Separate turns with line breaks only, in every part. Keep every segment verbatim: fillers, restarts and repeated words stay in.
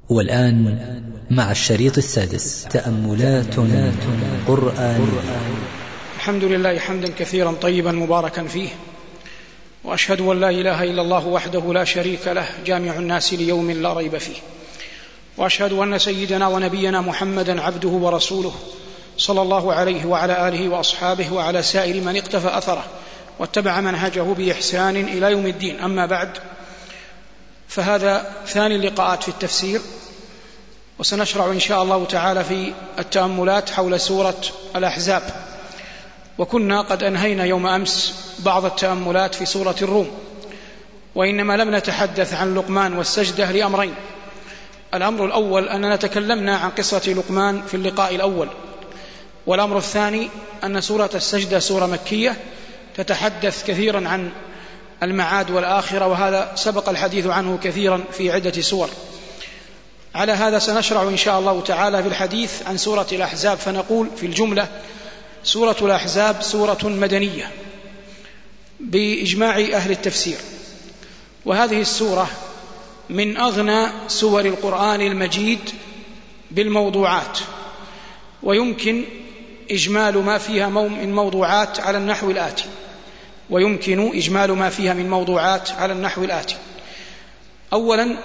والآن مع الشريط السادس تأملات قرآنية.
الحمد لله حمدا كثيرا طيبا مباركا فيه، وأشهد أن لا إله إلا الله وحده لا شريك له جامع الناس ليوم لا ريب فيه، وأشهد أن سيدنا ونبينا محمدا عبده ورسوله صلى الله عليه وعلى آله وأصحابه وعلى سائر من اقتفى أثره واتبع منهجه بإحسان إلى يوم الدين. أما بعد، فهذا ثاني اللقاءات في التفسير، وسنشرع إن شاء الله تعالى في التأملات حول سورة الأحزاب. وكنا قد أنهينا يوم أمس بعض التأملات في سورة الروم، وإنما لم نتحدث عن لقمان والسجدة لأمرين. الأمر الأول أننا تكلمنا عن قصة لقمان في اللقاء الأول، والأمر الثاني أن سورة السجدة سورة مكية تتحدث كثيرا عن المعاد والآخرة، وهذا سبق الحديث عنه كثيرا في عدة سور. على هذا سنشرع إن شاء الله تعالى في الحديث عن سورة الأحزاب، فنقول في الجملة: سورة الأحزاب سورة مدنية بإجماع أهل التفسير، وهذه السورة من أغنى سور القرآن المجيد بالموضوعات، ويمكن إجمال ما فيها من موضوعات على النحو الآتي ويمكن إجمال ما فيها من موضوعات على النحو الآتي أولا،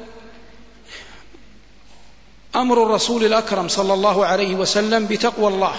أمر الرسول الأكرم صلى الله عليه وسلم بتقوى الله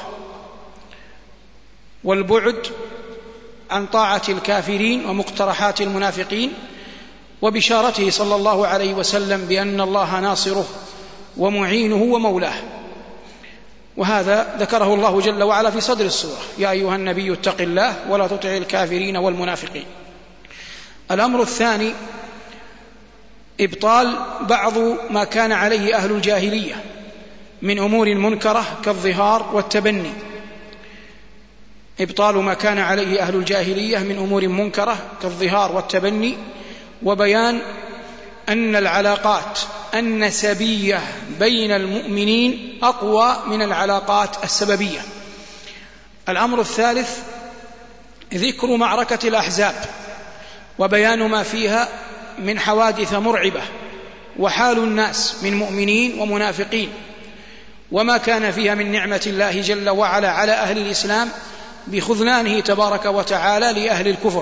والبعد عن طاعة الكافرين ومقترحات المنافقين، وبشارته صلى الله عليه وسلم بأن الله ناصره ومعينه ومولاه، وهذا ذكره الله جل وعلا في صدر السورة: يا أيها النبي اتق الله ولا تطع الكافرين والمنافقين. الأمر الثاني إبطال بعض ما كان عليه أهل الجاهلية من أمور منكرة كالظهار والتبني، إبطال ما كان عليه أهل الجاهلية من أمور منكرة كالظهار والتبني، وبيان أن العلاقات النسبية بين المؤمنين أقوى من العلاقات السببية. الأمر الثالث ذكر معركة الأحزاب وبيان ما فيها من حوادث مرعبة، وحال الناس من مؤمنين ومنافقين، وما كان فيها من نعمة الله جل وعلا على أهل الإسلام بخذلانه تبارك وتعالى لأهل الكفر.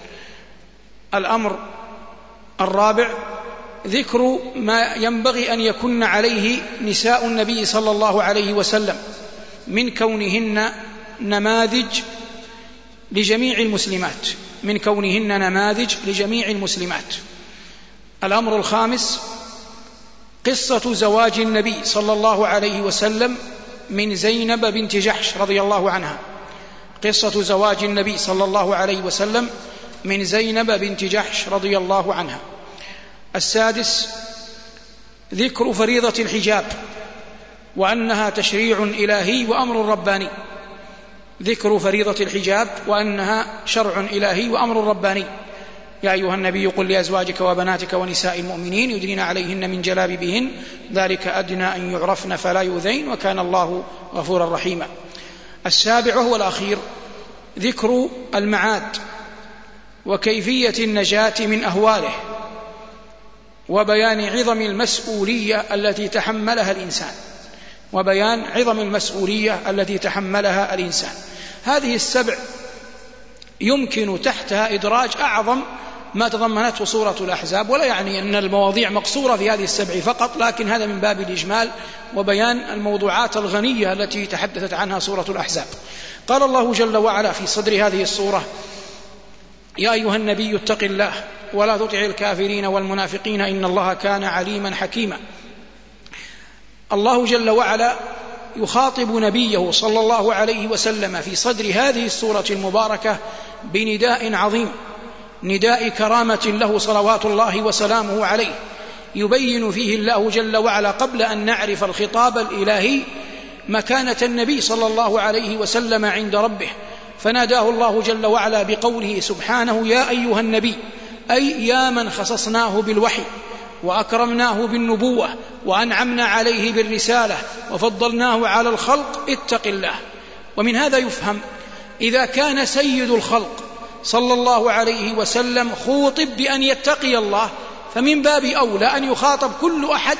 الأمر الرابع ذكر ما ينبغي أن يكن عليه نساء النبي صلى الله عليه وسلم من كونهن نماذج لجميع المسلمات من كونهن نماذج لجميع المسلمات. الأمر الخامس قصة زواج النبي صلى الله عليه وسلم من زينب بنت جحش رضي الله عنها قصة زواج النبي صلى الله عليه وسلم من زينب بنت جحش رضي الله عنها. السادس ذكر فريضة الحجاب وأنها تشريع إلهي وأمر رباني ذكر فريضة الحجاب وأنها شرع إلهي وأمر رباني. يا أيها النبي قل لأزواجك وبناتك ونساء المؤمنين يدنين عليهن من جلابيبهن ذلك أدنى أن يعرفن فلا يؤذين وكان الله غفورا رحيما. السابع وهو الأخير ذكر المعاد وكيفية النجاة من أهواله، وبيان عظم المسؤولية التي تحملها الإنسان وبيان عظم المسؤولية التي تحملها الإنسان. هذه السبع يمكن تحتها إدراج أعظم ما تضمنته سورة الأحزاب، ولا يعني أن المواضيع مقصورة في هذه السبع فقط، لكن هذا من باب الإجمال وبيان الموضوعات الغنية التي تحدثت عنها سورة الأحزاب. قال الله جل وعلا في صدر هذه السورة: يا أيها النبي اتق الله ولا تطع الكافرين والمنافقين إن الله كان عليما حكيما. الله جل وعلا يخاطب نبيه صلى الله عليه وسلم في صدر هذه السورة المباركة بنداء عظيم، نداء كرامة له صلوات الله وسلامه عليه، يبين فيه الله جل وعلا قبل أن نعرف الخطاب الإلهي مكانة النبي صلى الله عليه وسلم عند ربه، فناداه الله جل وعلا بقوله سبحانه: يا أيها النبي، أي يا من خصصناه بالوحي وأكرمناه بالنبوة وأنعمنا عليه بالرسالة وفضلناه على الخلق، اتق الله. ومن هذا يفهم إذا كان سيد الخلق صلى الله عليه وسلم خوطب بأن يتقي الله، فمن باب أولى أن يخاطب كل أحد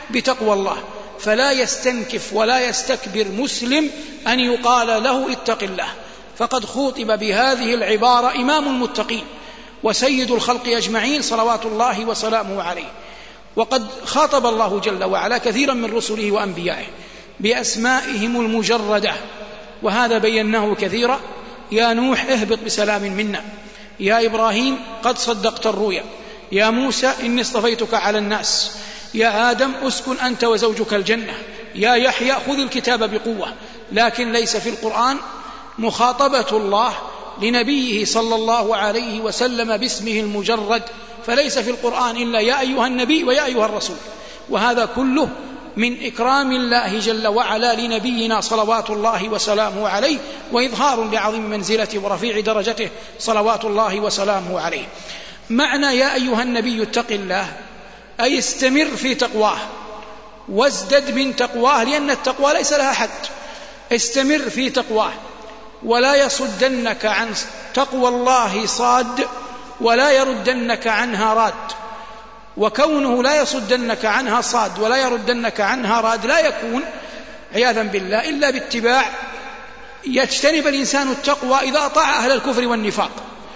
بتقوى الله، فلا يستنكف ولا يستكبر مسلم أن يقال له اتق الله. فقد خوطب بهذه العبارة إمام المتقين وسيد الخلق أجمعين صلوات الله وسلامه عليه. وقد خاطب الله جل وعلا كثيرا من رسله وأنبيائه بأسمائهم المجردة، وهذا بيناه كثيرا: يا نوح اهبط بسلام منا، يا إبراهيم قد صدقت الرؤيا، يا موسى إني اصطفيتك على الناس، يا آدم اسكن أنت وزوجك الجنة، يا يحيى خذ الكتاب بقوة. لكن ليس في القرآن مخاطبة الله لنبيه صلى الله عليه وسلم باسمه المجرد، فليس في القرآن إلا يا أيها النبي ويا أيها الرسول، وهذا كله من إكرام الله جل وعلا لنبينا صلوات الله وسلامه عليه، وإظهار لعظيم منزلته ورفيع درجته صلوات الله وسلامه عليه. معنى يا أيها النبي اتق الله أي استمر في تقواه وازدد من تقواه، لأن التقوى ليس لها حد. استمر في تقواه ولا يصدنك عن تقوى الله صاد ولا يردنك عنها راد. وكونه لا يصدنك عنها صاد ولا يردنك عنها راد لا يكون عياذا بالله إلا باتباع. يجتنب الإنسان التقوى إذا أطاع أهل الكفر والنفاق،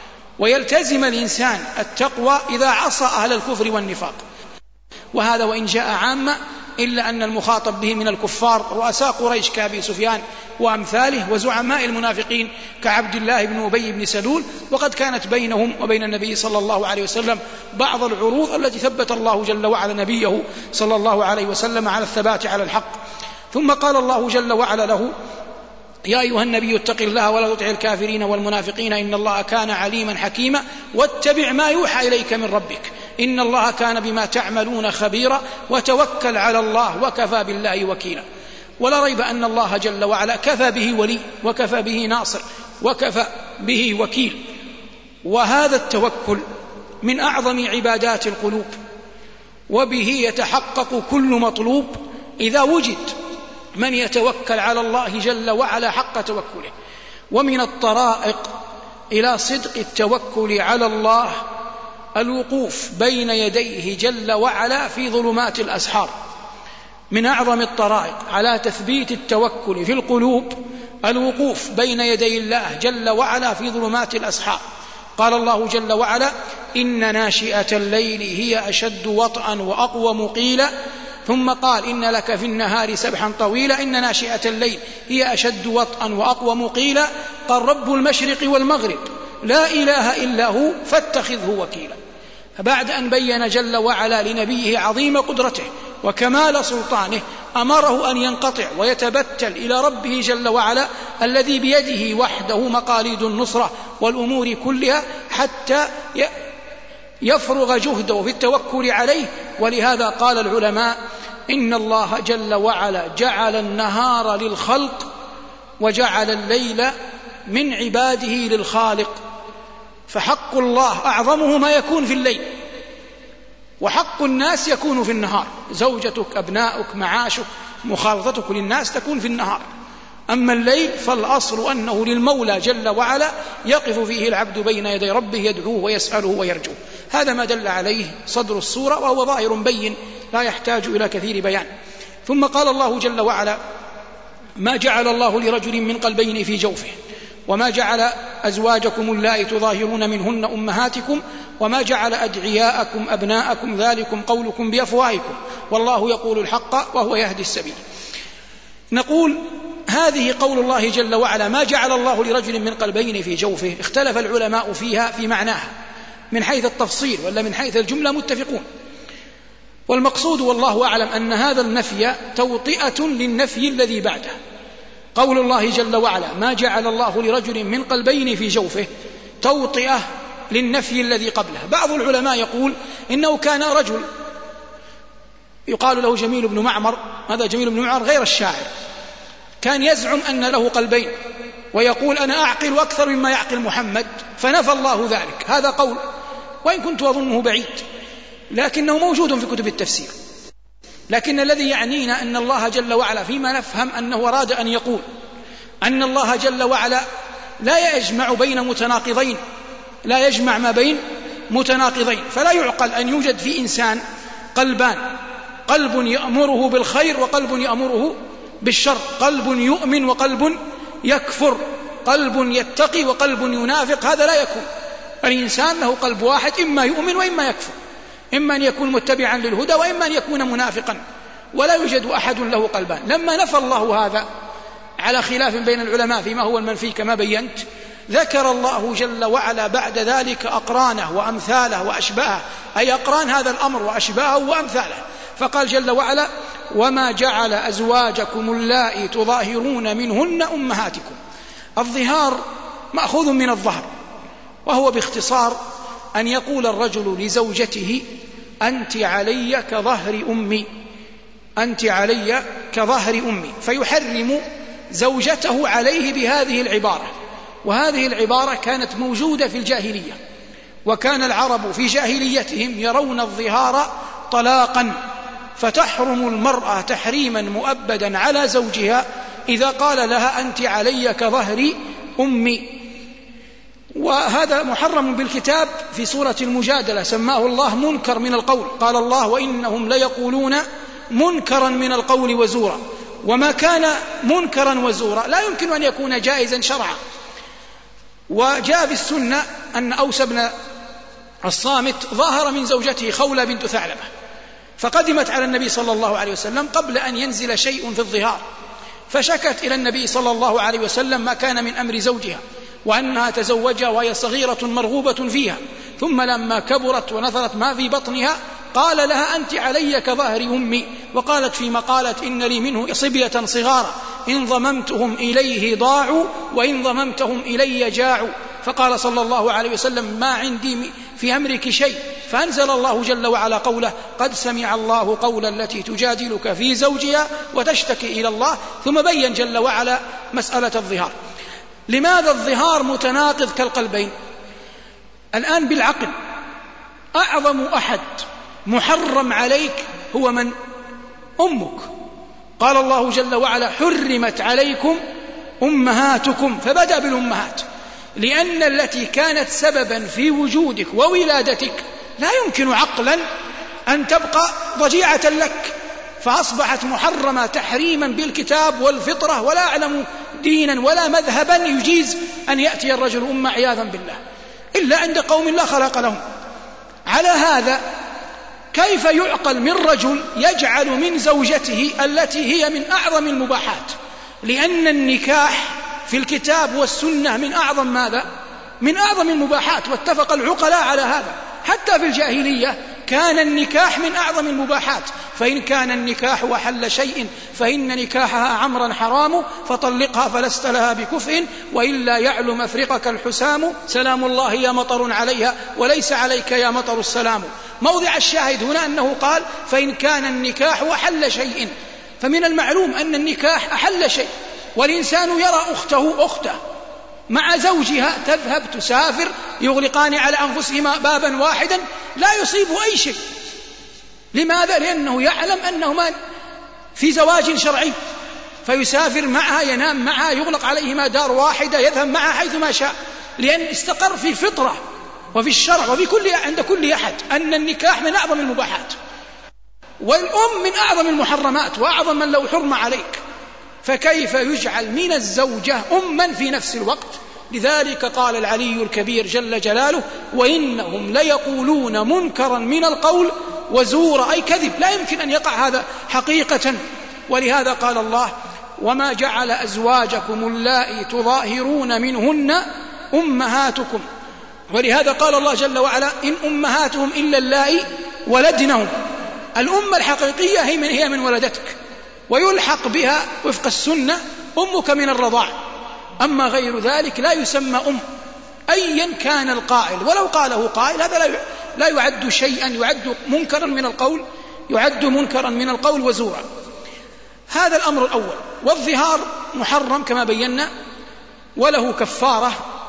ويلتزم الإنسان التقوى إذا عصى أهل الكفر والنفاق. وهذا وإن جاء عامة إلا أن المخاطب به من الكفار رؤساء قريش كأبي سفيان وأمثاله، وزعماء المنافقين كعبد الله بن أبي بن سلول. وقد كانت بينهم وبين النبي صلى الله عليه وسلم بعض العروض التي ثبت الله جل وعلا نبيه صلى الله عليه وسلم على الثبات على الحق. ثم قال الله جل وعلا له: يا أيها النبي اتق الله ولا تطع الكافرين والمنافقين إن الله كان عليما حكيما واتبع ما يوحى إليك من ربك إن الله كان بما تعملون خبيرا وتوكل على الله وكفى بالله وكيلا. ولا ريب أن الله جل وعلا كفى به ولي وكفى به ناصر وكفى به وكيل. وهذا التوكل من أعظم عبادات القلوب، وبه يتحقق كل مطلوب إذا وجد من يتوكل على الله جل وعلا حق توكله. ومن الطرائق إلى صدق التوكل على الله الوقوف بين يديه جل وعلا في ظلمات الأسحار. من أعظم الطرائق على تثبيت التوكل في القلوب الوقوف بين يدي الله جل وعلا في ظلمات الأسحار. قال الله جل وعلا: إن ناشئة الليل هي أشد وطئا وأقوم قيلا. ثم قال: إن لك في النهار سبحا طويلا. إن ناشئة الليل هي أشد وطئا وأقوم قيلا. قال: رب المشرق والمغرب لا إله إلا هو فاتخذه وكيلا. بعد أن بين جل وعلا لنبيه عظيم قدرته وكمال سلطانه أمره أن ينقطع ويتبتل إلى ربه جل وعلا الذي بيده وحده مقاليد النصرة والأمور كلها حتى يفرغ جهده في التوكل عليه. ولهذا قال العلماء: إن الله جل وعلا جعل النهار للخلق وجعل الليل من عباده للخالق، فحق الله أعظمه ما يكون في الليل، وحق الناس يكون في النهار. زوجتك، أبناؤك، معاشك، مخالطتك للناس تكون في النهار. أما الليل فالأصل أنه للمولى جل وعلا يقف فيه العبد بين يدي ربه يدعوه ويسأله ويرجوه. هذا ما دل عليه صدر السورة، وهو ظاهر بين لا يحتاج إلى كثير بيان. ثم قال الله جل وعلا: ما جعل الله لرجل من قلبين في جوفه وما جعل أزواجكم اللائي تظاهرون منهن أمهاتكم وما جعل أدعياءكم أبناءكم ذلكم قولكم بأفواهكم والله يقول الحق وهو يهدي السبيل. نقول هذه قول الله جل وعلا: ما جعل الله لرجل من قلبين في جوفه. اختلف العلماء فيها في معناها من حيث التفصيل ولا من حيث الجملة متفقون. والمقصود والله أعلم أن هذا النفي توطئة للنفي الذي بعده. قول الله جل وعلا: ما جعل الله لرجل من قلبين في جوفه توطئة للنفي الذي قبله. بعض العلماء يقول إنه كان رجل يقال له جميل بن معمر. هذا جميل بن معمر غير الشاعر، كان يزعم أن له قلبين ويقول: أنا أعقل أكثر مما يعقل محمد، فنفى الله ذلك. هذا قول وإن كنت أظنه بعيد، لكنه موجود في كتب التفسير. لكن الذي يعنينا أن الله جل وعلا فيما نفهم أنه أراد أن يقول أن الله جل وعلا لا يجمع بين متناقضين، لا يجمع ما بين متناقضين. فلا يعقل أن يوجد في إنسان قلبان، قلب يأمره بالخير وقلب يأمره بالشر، قلب يؤمن وقلب يكفر، قلب يتقي وقلب ينافق. هذا لا يكون. الإنسان له قلب واحد، إما يؤمن وإما يكفر، إما أن يكون متبعا للهدى وإما أن يكون منافقا، ولا يوجد أحد له قلبان. لما نفى الله هذا على خلاف بين العلماء فيما هو المنفي كما بينت، ذكر الله جل وعلا بعد ذلك أقرانه وأمثاله وأشباهه، أي أقران هذا الأمر وأشباهه وأمثاله. فقال جل وعلا: وما جعل أزواجكم اللائي تظاهرون منهن أمهاتكم. الظهار مأخوذ من الظهر، وهو باختصار أن يقول الرجل لزوجته: أنت علي كظهر أمي، أنت علي كظهر أمي، فيحرم زوجته عليه بهذه العبارة. وهذه العبارة كانت موجودة في الجاهلية، وكان العرب في جاهليتهم يرون الظهار طلاقا، فتحرم المرأة تحريما مؤبدا على زوجها إذا قال لها: أنت علي كظهر أمي. وهذا محرم بالكتاب في سورة المجادلة، سماه الله منكر من القول، قال الله: وإنهم ليقولون منكرا من القول وزورا. وما كان منكرا وزورا لا يمكن أن يكون جائزا شرعا. وجاء في السنة أن أوس بن الصامت ظاهر من زوجته خولة بنت ثعلبة، فقدمت على النبي صلى الله عليه وسلم قبل أن ينزل شيء في الظهار، فشكت إلى النبي صلى الله عليه وسلم ما كان من أمر زوجها، وأنها تزوجها وهي صغيرة مرغوبة فيها، ثم لما كبرت ونثرت ما في بطنها قال لها: أنت علي كظهر أمي. وقالت فيما قالت: إن لي منه صبية صغارا إن ضممتهم إليه ضاعوا وإن ضممتهم إلي جاعوا. فقال صلى الله عليه وسلم: ما عندي في أمرك شيء. فأنزل الله جل وعلا قوله: قد سمع الله قول التي تجادلك في زوجها وتشتكي إلى الله. ثم بين جل وعلا مسألة الظهار. لماذا الظهار متناقض كالقلبين؟ الآن بالعقل، أعظم أحد محرم عليك هو من؟ أمك. قال الله جل وعلا: حرمت عليكم أمهاتكم، فبدأ بالأمهات، لأن التي كانت سببا في وجودك وولادتك لا يمكن عقلا أن تبقى ضجيعة لك، فأصبحت محرمة تحريما بالكتاب والفطرة، ولا أعلم دينا ولا مذهبا يجيز أن يأتي الرجل أمة عياذا بالله إلا عند قوم لا خلق لهم. على هذا كيف يعقل من رجل يجعل من زوجته التي هي من أعظم المباحات، لأن النكاح في الكتاب والسنة من أعظم ماذا؟ من أعظم المباحات، واتفق العقلاء على هذا. حتى في الجاهلية كان النكاح من أعظم المباحات، فإن كان النكاح وحل شيء فإن نكاحها عمرا حرام فطلقها فلست لها بكفء، وإلا يعلو مفرقك الحسام، سلام الله يا مطر عليها وليس عليك يا مطر السلام. موضع الشاهد هنا أنه قال: فإن كان النكاح وحل شيء، فمن المعلوم أن النكاح أحل شيء، والإنسان يرى أخته أخته مع زوجها تذهب تسافر، يغلقان على أنفسهما بابا واحدا لا يصيب أي شيء. لماذا؟ لأنه يعلم أنهما في زواج شرعي، فيسافر معها، ينام معها، يغلق عليهما دار واحدة، يذهب معها حيث ما شاء، لأن استقر في الفطرة وفي الشرع وفي كل عند كل أحد أن النكاح من أعظم المباحات، والأم من أعظم المحرمات وأعظم من لو حرم عليك، فكيف يجعل من الزوجة أما في نفس الوقت؟ لذلك قال العلي الكبير جل جلاله: وإنهم ليقولون منكرا من القول وزورا، أي كذب، لا يمكن أن يقع هذا حقيقة. ولهذا قال الله: وما جعل أزواجكم اللائي تظاهرون منهن أمهاتكم. ولهذا قال الله جل وعلا: إن أمهاتهم إلا اللائي ولدنهم. الأمة الحقيقية هي من, هي من ولدتك، ويلحق بها وفق السنة أمك من الرضاع، أما غير ذلك لا يسمى أم أيا كان القائل، ولو قاله قائل هذا لا يعد شيئا، يعد منكرا من القول، يعد منكرا من القول وزورا. هذا الأمر الأول. والظهار محرم كما بينا، وله كفارة،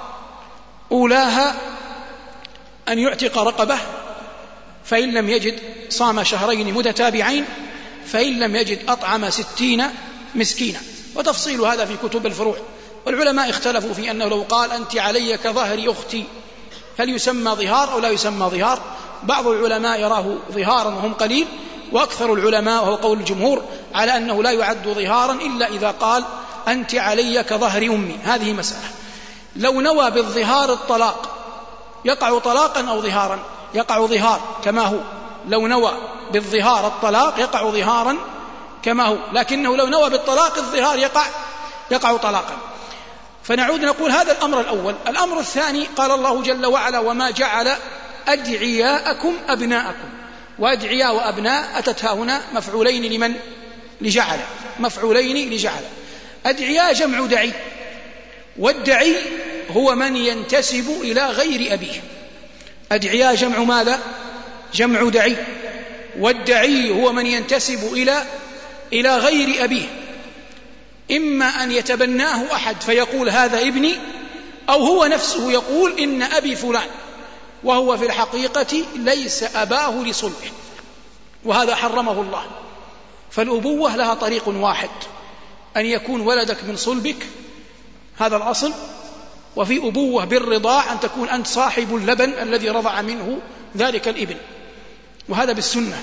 أولاها أن يعتق رقبة، فإن لم يجد صام شهرين متتابعين، فإن لم يجد أطعم ستين مسكينا. وتفصيل هذا في كتب الفروع. والعلماء اختلفوا في أنه لو قال: أنت علي كظهر أختي، هل يسمى ظهار أو لا يسمى ظهار؟ بعض العلماء يراه ظهارا وهم قليل، وأكثر العلماء وهو قول الجمهور على أنه لا يعد ظهارا إلا إذا قال أنت علي كظهر أمي. هذه مسألة. لو نوى بالظهار الطلاق يقع طلاقا أو ظهارا؟ يقع ظهار كما هو. لو نوى بالظهار الطلاق يقع ظهارا كما هو، لكنه لو نوى بالطلاق الظهار يقع يقع طلاقا. فنعود نقول هذا الأمر الأول. الأمر الثاني قال الله جل وعلا وما جعل أدعياءكم أبناءكم. وأدعياء وأبناء أتتها هنا مفعولين لمن؟ لجعل، مفعولين لجعل. أدعياء جمع دعي، والدعي هو من ينتسب إلى غير أبيه. أدعياء جمع ماذا؟ جمع دعي، والدعي هو من ينتسب إلى إلى غير أبيه، إما أن يتبناه أحد فيقول هذا ابني، أو هو نفسه يقول إن أبي فلان، وهو في الحقيقة ليس أباه لصلبه، وهذا حرمه الله. فالأبوة لها طريق واحد، أن يكون ولدك من صلبك، هذا الأصل. وفي أبوة بالرضاع أن تكون أنت صاحب اللبن الذي رضع منه ذلك الابن، وهذا بالسنة.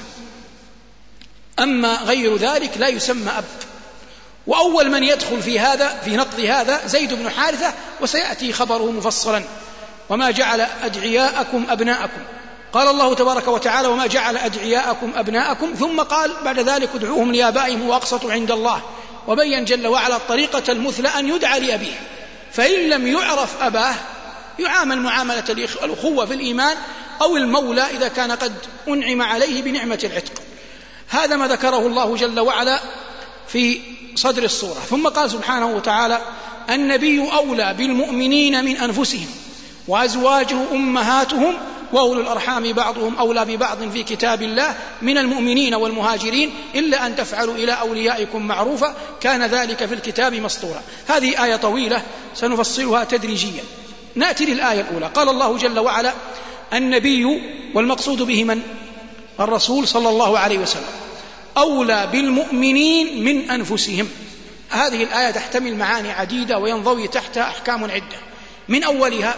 أما غير ذلك لا يسمى أب. وأول من يدخل في هذا في نقض هذا زيد بن حارثة، وسيأتي خبره مفصلا. وما جعل أدعياءكم أبناءكم، قال الله تبارك وتعالى وما جعل أدعياءكم أبناءكم، ثم قال بعد ذلك ادعوهم لآبائهم وأقسط عند الله، وبين جل وعلا الطريقة المثلى أن يدعى لأبيه، فإن لم يعرف أباه يعامل معاملة الأخوة في الإيمان أو المولى إذا كان قد أنعم عليه بنعمة العتق. هذا ما ذكره الله جل وعلا في صدر السورة. ثم قال سبحانه وتعالى النبي أولى بالمؤمنين من أنفسهم وأزواجه أمهاتهم وأولو الأرحام بعضهم أولى ببعض في كتاب الله من المؤمنين والمهاجرين إلا أن تفعلوا إلى أوليائكم معروفا كان ذلك في الكتاب مسطورا. هذه آية طويلة سنفصلها تدريجيا. نأتي للآية الأولى. قال الله جل وعلا النبي، والمقصود به من؟ الرسول صلى الله عليه وسلم، أولى بالمؤمنين من أنفسهم. هذه الآية تحتمل معاني عديدة وينضوي تحتها أحكام عدة. من أولها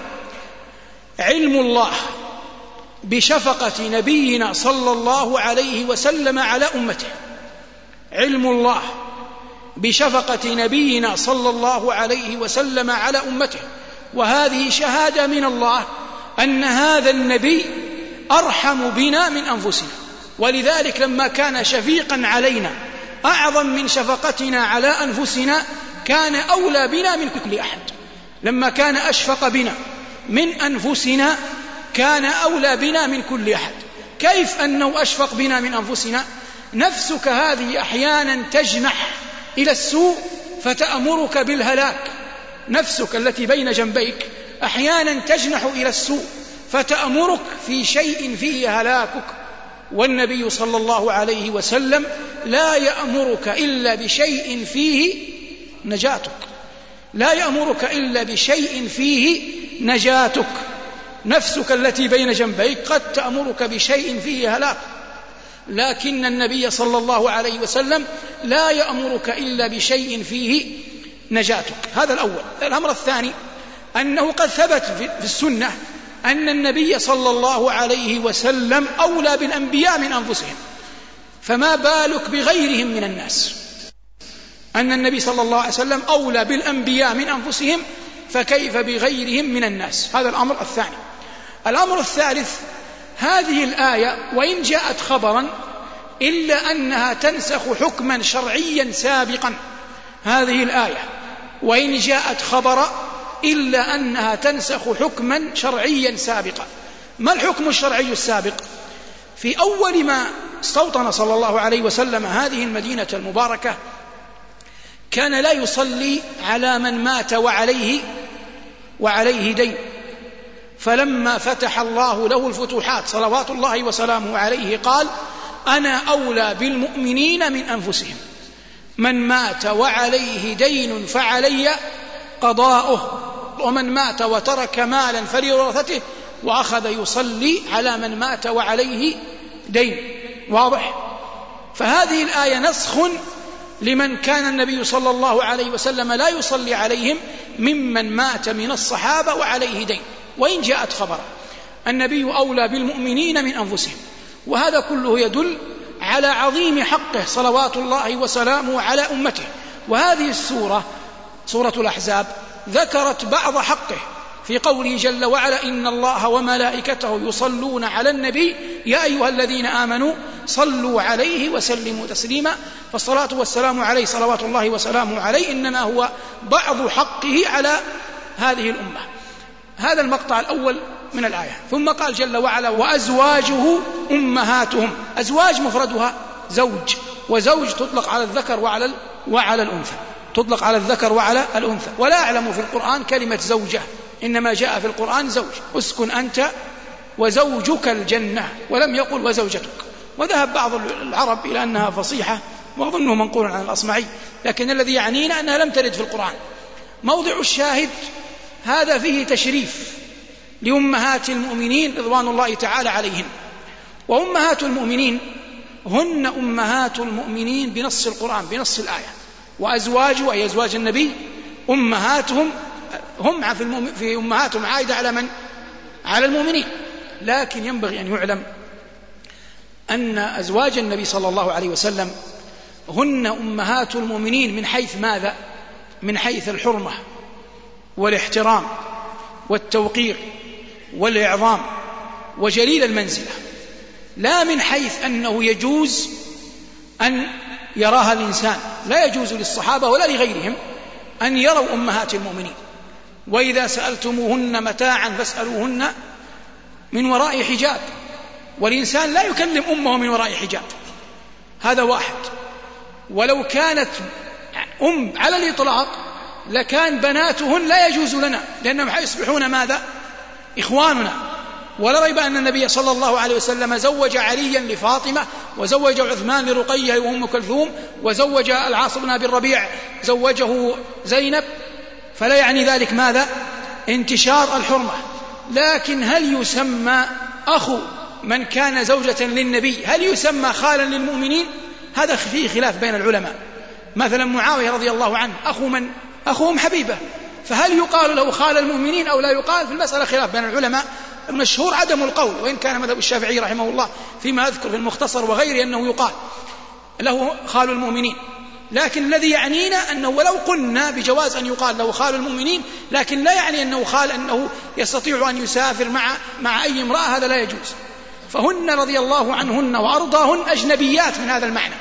علم الله بشفقة نبينا صلى الله عليه وسلم على أمته. علم الله بشفقة نبينا صلى الله عليه وسلم على أمته، وهذه شهادة من الله أن هذا النبي أرحم بنا من أنفسنا. ولذلك لما كان شفيقا علينا أعظم من شفقتنا على أنفسنا كان أولى بنا من كل أحد. لما كان أشفق بنا من أنفسنا كان أولى بنا من كل أحد. كيف أنه أشفق بنا من أنفسنا؟ نفسك هذه أحيانا تجنح إلى السوء فتأمرك بالهلاك. نفسك التي بين جنبيك أحيانا تجنح إلى السوء فتأمرك في شيء فيه هلاكك، والنبي صلى الله عليه وسلم لا يأمرك إلا بشيء فيه نجاتك، لا يأمرك إلا بشيء فيه نجاتك. نفسك التي بين جنبيك قد تأمرك بشيء فيه هلاك، لكن النبي صلى الله عليه وسلم لا يأمرك إلا بشيء فيه نجاتك. هذا الأول. الأمر الثاني أنه قد ثبت في السنة أن النبي صلى الله عليه وسلم أولى بالأنبياء من أنفسهم، فما بالك بغيرهم من الناس؟ أن النبي صلى الله عليه وسلم أولى بالأنبياء من أنفسهم، فكيف بغيرهم من الناس؟ هذا الأمر الثاني. الأمر الثالث هذه الآية وإن جاءت خبرا إلا أنها تنسخ حكما شرعيا سابقا. هذه الآية وإن جاءت خبرا إلا أنها تنسخ حكما شرعيا سابقا. ما الحكم الشرعي السابق؟ في أول ما استوطن صلى الله عليه وسلم هذه المدينة المباركة كان لا يصلي على من مات وعليه وعليه دين، فلما فتح الله له الفتوحات صلوات الله وسلامه عليه قال أنا أولى بالمؤمنين من أنفسهم، من مات وعليه دين فعلي قضاؤه، ومن مات وترك مالا فلورثته، وأخذ يصلي على من مات وعليه دين. واضح؟ فهذه الآية نسخ لمن كان النبي صلى الله عليه وسلم لا يصلي عليهم ممن مات من الصحابة وعليه دين، وإن جاءت خبرا. النبي أولى بالمؤمنين من أنفسهم، وهذا كله يدل على عظيم حقه صلوات الله وسلامه على أمته. وهذه السورة سورة الأحزاب ذكرت بعض حقه في قوله جل وعلا: إن الله وملائكته يصلون على النبي يا أيها الذين آمنوا صلوا عليه وسلموا تسليما. فالصلاة والسلام عليه صلوات الله وسلامه عليه إنما هو بعض حقه على هذه الأمة. هذا المقطع الأول من الآية. ثم قال جل وعلا: وأزواجه أمهاتهم. أزواج مفردها زوج، وزوج تطلق على الذكر وعلى وعلى الأنثى، تطلق على الذكر وعلى الأنثى. ولا أعلم في القرآن كلمة زوجة، إنما جاء في القرآن زوج: اسكن أنت وزوجك الجنة، ولم يقل وزوجتك. وذهب بعض العرب إلى أنها فصيحة، وأظنه منقول عن الأصمعي، لكن الذي يعنينا أنها لم ترد في القرآن. موضع الشاهد هذا فيه تشريف لأمهات المؤمنين رضوان الله تعالى عليهن. وأمهات المؤمنين هن أمهات المؤمنين بنص القرآن، بنص الآية. وأزواجه أي أزواج النبي أمهاتهم، هم في أمهاتهم عائدة على من؟ على المؤمنين. لكن ينبغي أن يعلم أن أزواج النبي صلى الله عليه وسلم هن أمهات المؤمنين من حيث ماذا؟ من حيث الحرمة والاحترام والتوقير والإعظام وجليل المنزلة، لا من حيث أنه يجوز أن يراها الإنسان. لا يجوز للصحابة ولا لغيرهم أن يروا أمهات المؤمنين. وإذا سألتموهن متاعا فاسألوهن من وراء حجاب، والإنسان لا يكلم أمه من وراء حجاب، هذا واحد. ولو كانت أم على الإطلاق لكان بناتهن لا يجوز لنا، لأنهم حيصبحون ماذا؟ إخواننا. ولا ريب أن النبي صلى الله عليه وسلم زوج عليا لفاطمة، وزوج عثمان لرقية وأم كلثوم، وزوج العاص بن أبي الربيع زوجه زينب. فلا يعني ذلك ماذا؟ انتشار الحرمة. لكن هل يسمى أخو من كان زوجة للنبي هل يسمى خالا للمؤمنين؟ هذا فيه خلاف بين العلماء. مثلا معاوية رضي الله عنه أخو من؟ أخو أم حبيبة، فهل يقال له خال المؤمنين أو لا يقال؟ في المسألة خلاف بين العلماء. المشهور عدم القول، وإن كان مذهب الشافعي رحمه الله فيما أذكر في المختصر وغيره أنه يقال له خال المؤمنين. لكن الذي يعنينا أنه ولو قلنا بجواز أن يقال له خال المؤمنين، لكن لا يعني أنه خال أنه يستطيع أن يسافر مع مع أي امرأة، هذا لا يجوز. فهن رضي الله عنهن وأرضاهن أجنبيات من هذا المعنى.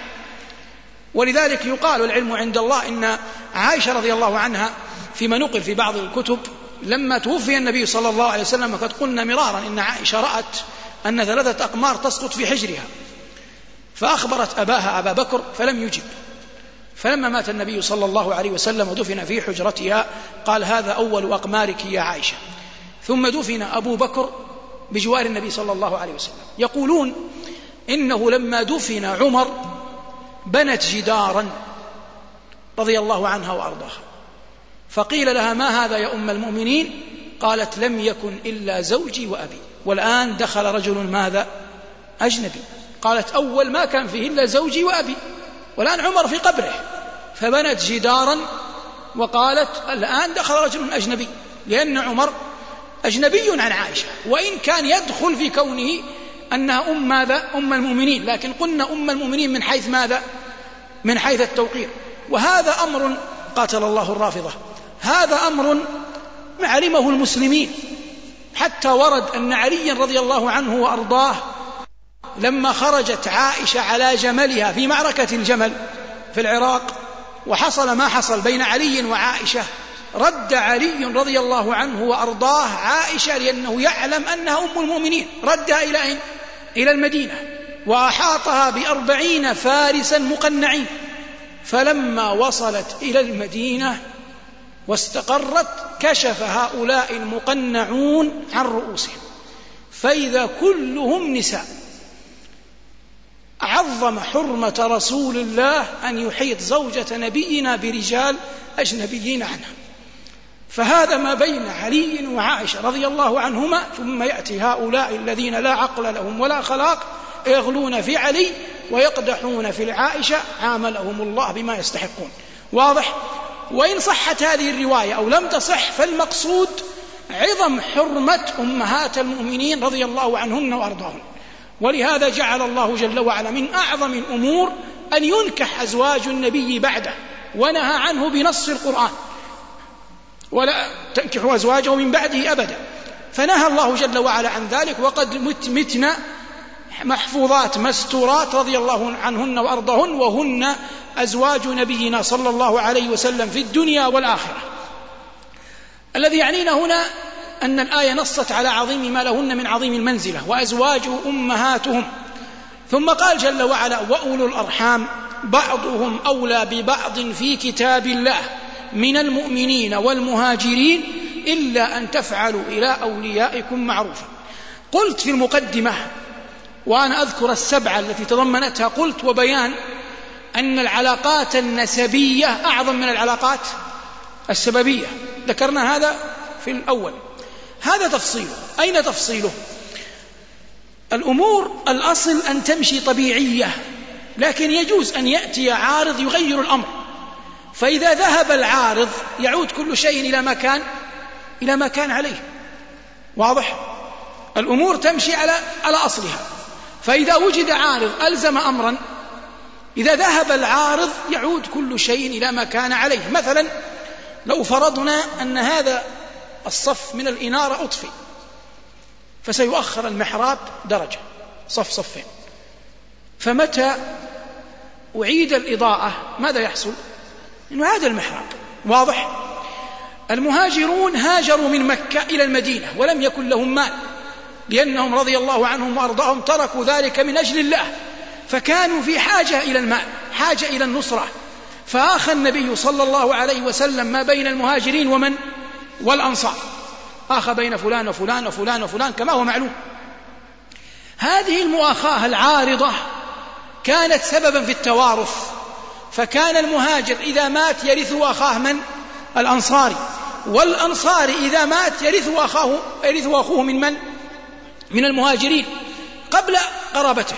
ولذلك يقال والعلم عند الله إن عائشة رضي الله عنها فيما نقل في بعض الكتب لما توفي النبي صلى الله عليه وسلم، قد قلنا مرارا إن عائشة رأت أن ثلاثة أقمار تسقط في حجرها، فأخبرت أباها أبا بكر فلم يجب. فلما مات النبي صلى الله عليه وسلم ودفن في حجرتها قال: هذا أول أقمارك يا عائشة. ثم دفن أبو بكر بجوار النبي صلى الله عليه وسلم. يقولون إنه لما دفن عمر بنت جدارا رضي الله عنها وأرضاها، فقيل لها: ما هذا يا أم المؤمنين؟ قالت: لم يكن إلا زوجي وأبي، والآن دخل رجل ماذا؟ أجنبي. قالت: أول ما كان فيه إلا زوجي وأبي، والآن عمر في قبره، فبنت جدارا وقالت: الآن دخل رجل أجنبي، لأن عمر أجنبي عن عائشة، وإن كان يدخل في كونه أنها أم ماذا؟ أم المؤمنين، لكن قلنا أم المؤمنين من حيث ماذا؟ من حيث التوقير. وهذا أمر قاتل الله الرافضة، هذا أمر علمه المسلمين، حتى ورد أن علي رضي الله عنه وأرضاه لما خرجت عائشة على جملها في معركة الجمل في العراق وحصل ما حصل بين علي وعائشة، رد علي رضي الله عنه وأرضاه عائشة لأنه يعلم أنها أم المؤمنين، ردها إلى أين؟ إلى المدينة، وأحاطها بأربعين فارسا مقنعين. فلما وصلت إلى المدينة واستقرت كشف هؤلاء المقنعون عن رؤوسهم، فإذا كلهم نساء. عظم حرمة رسول الله أن يحيط زوجة نبينا برجال أجنبيين عنها. فهذا ما بين علي وعائشة رضي الله عنهما. ثم يأتي هؤلاء الذين لا عقل لهم ولا خلاق يغلون في علي ويقدحون في العائشة، عاملهم الله بما يستحقون. واضح؟ وإن صحت هذه الرواية أو لم تصح، فالمقصود عظم حرمة أمهات المؤمنين رضي الله عنهن وأرضاهن. ولهذا جعل الله جل وعلا من أعظم الأمور أن ينكح أزواج النبي بعده، ونهى عنه بنص القرآن: ولا تنكحوا أزواجه من بعده أبدا. فنهى الله جل وعلا عن ذلك، وقد متنا محفوظات مستورات رضي الله عنهن وأرضهن، وهن أزواج نبينا صلى الله عليه وسلم في الدنيا والآخرة. الذي يعنينا هنا أن الآية نصت على عظيم ما لهن من عظيم المنزلة، وأزواج أمهاتهم. ثم قال جل وعلا: وأولو الأرحام بعضهم أولى ببعض في كتاب الله من المؤمنين والمهاجرين إلا أن تفعلوا إلى أوليائكم معروفا. قلت في المقدمة وأنا أذكر السبعة التي تضمنتها، قلت وبيان أن العلاقات النسبية أعظم من العلاقات السببية، ذكرنا هذا في الأول. هذا تفصيله. أين تفصيله؟ الأمور الأصل أن تمشي طبيعية، لكن يجوز أن يأتي عارض يغير الأمر، فإذا ذهب العارض يعود كل شيء إلى ما كان إلى ما كان عليه. واضح؟ الأمور تمشي على على أصلها، فإذا وجد عارض ألزم أمرا، إذا ذهب العارض يعود كل شيء إلى ما كان عليه. مثلا لو فرضنا أن هذا الصف من الإنارة أطفئ، فسيؤخر المحراب درجة، صف صفين، فمتى أعيد الإضاءة ماذا يحصل؟ إنه هذا المحراب. واضح؟ المهاجرون هاجروا من مكة إلى المدينة ولم يكن لهم مال، لأنهم رضي الله عنهم وأرضاهم تركوا ذلك من أجل الله، فكانوا في حاجة إلى المال، حاجة إلى النصرة. فآخى النبي صلى الله عليه وسلم ما بين المهاجرين ومن والأنصار، آخى بين فلان وفلان وفلان وفلان كما هو معلوم. هذه المؤاخاة العارضة كانت سببا في التوارث، فكان المهاجر إذا مات يرث أخاه من الأنصاري، والأنصاري إذا مات يرث أخاه يرث أخوه من من من المهاجرين قبل قرابته.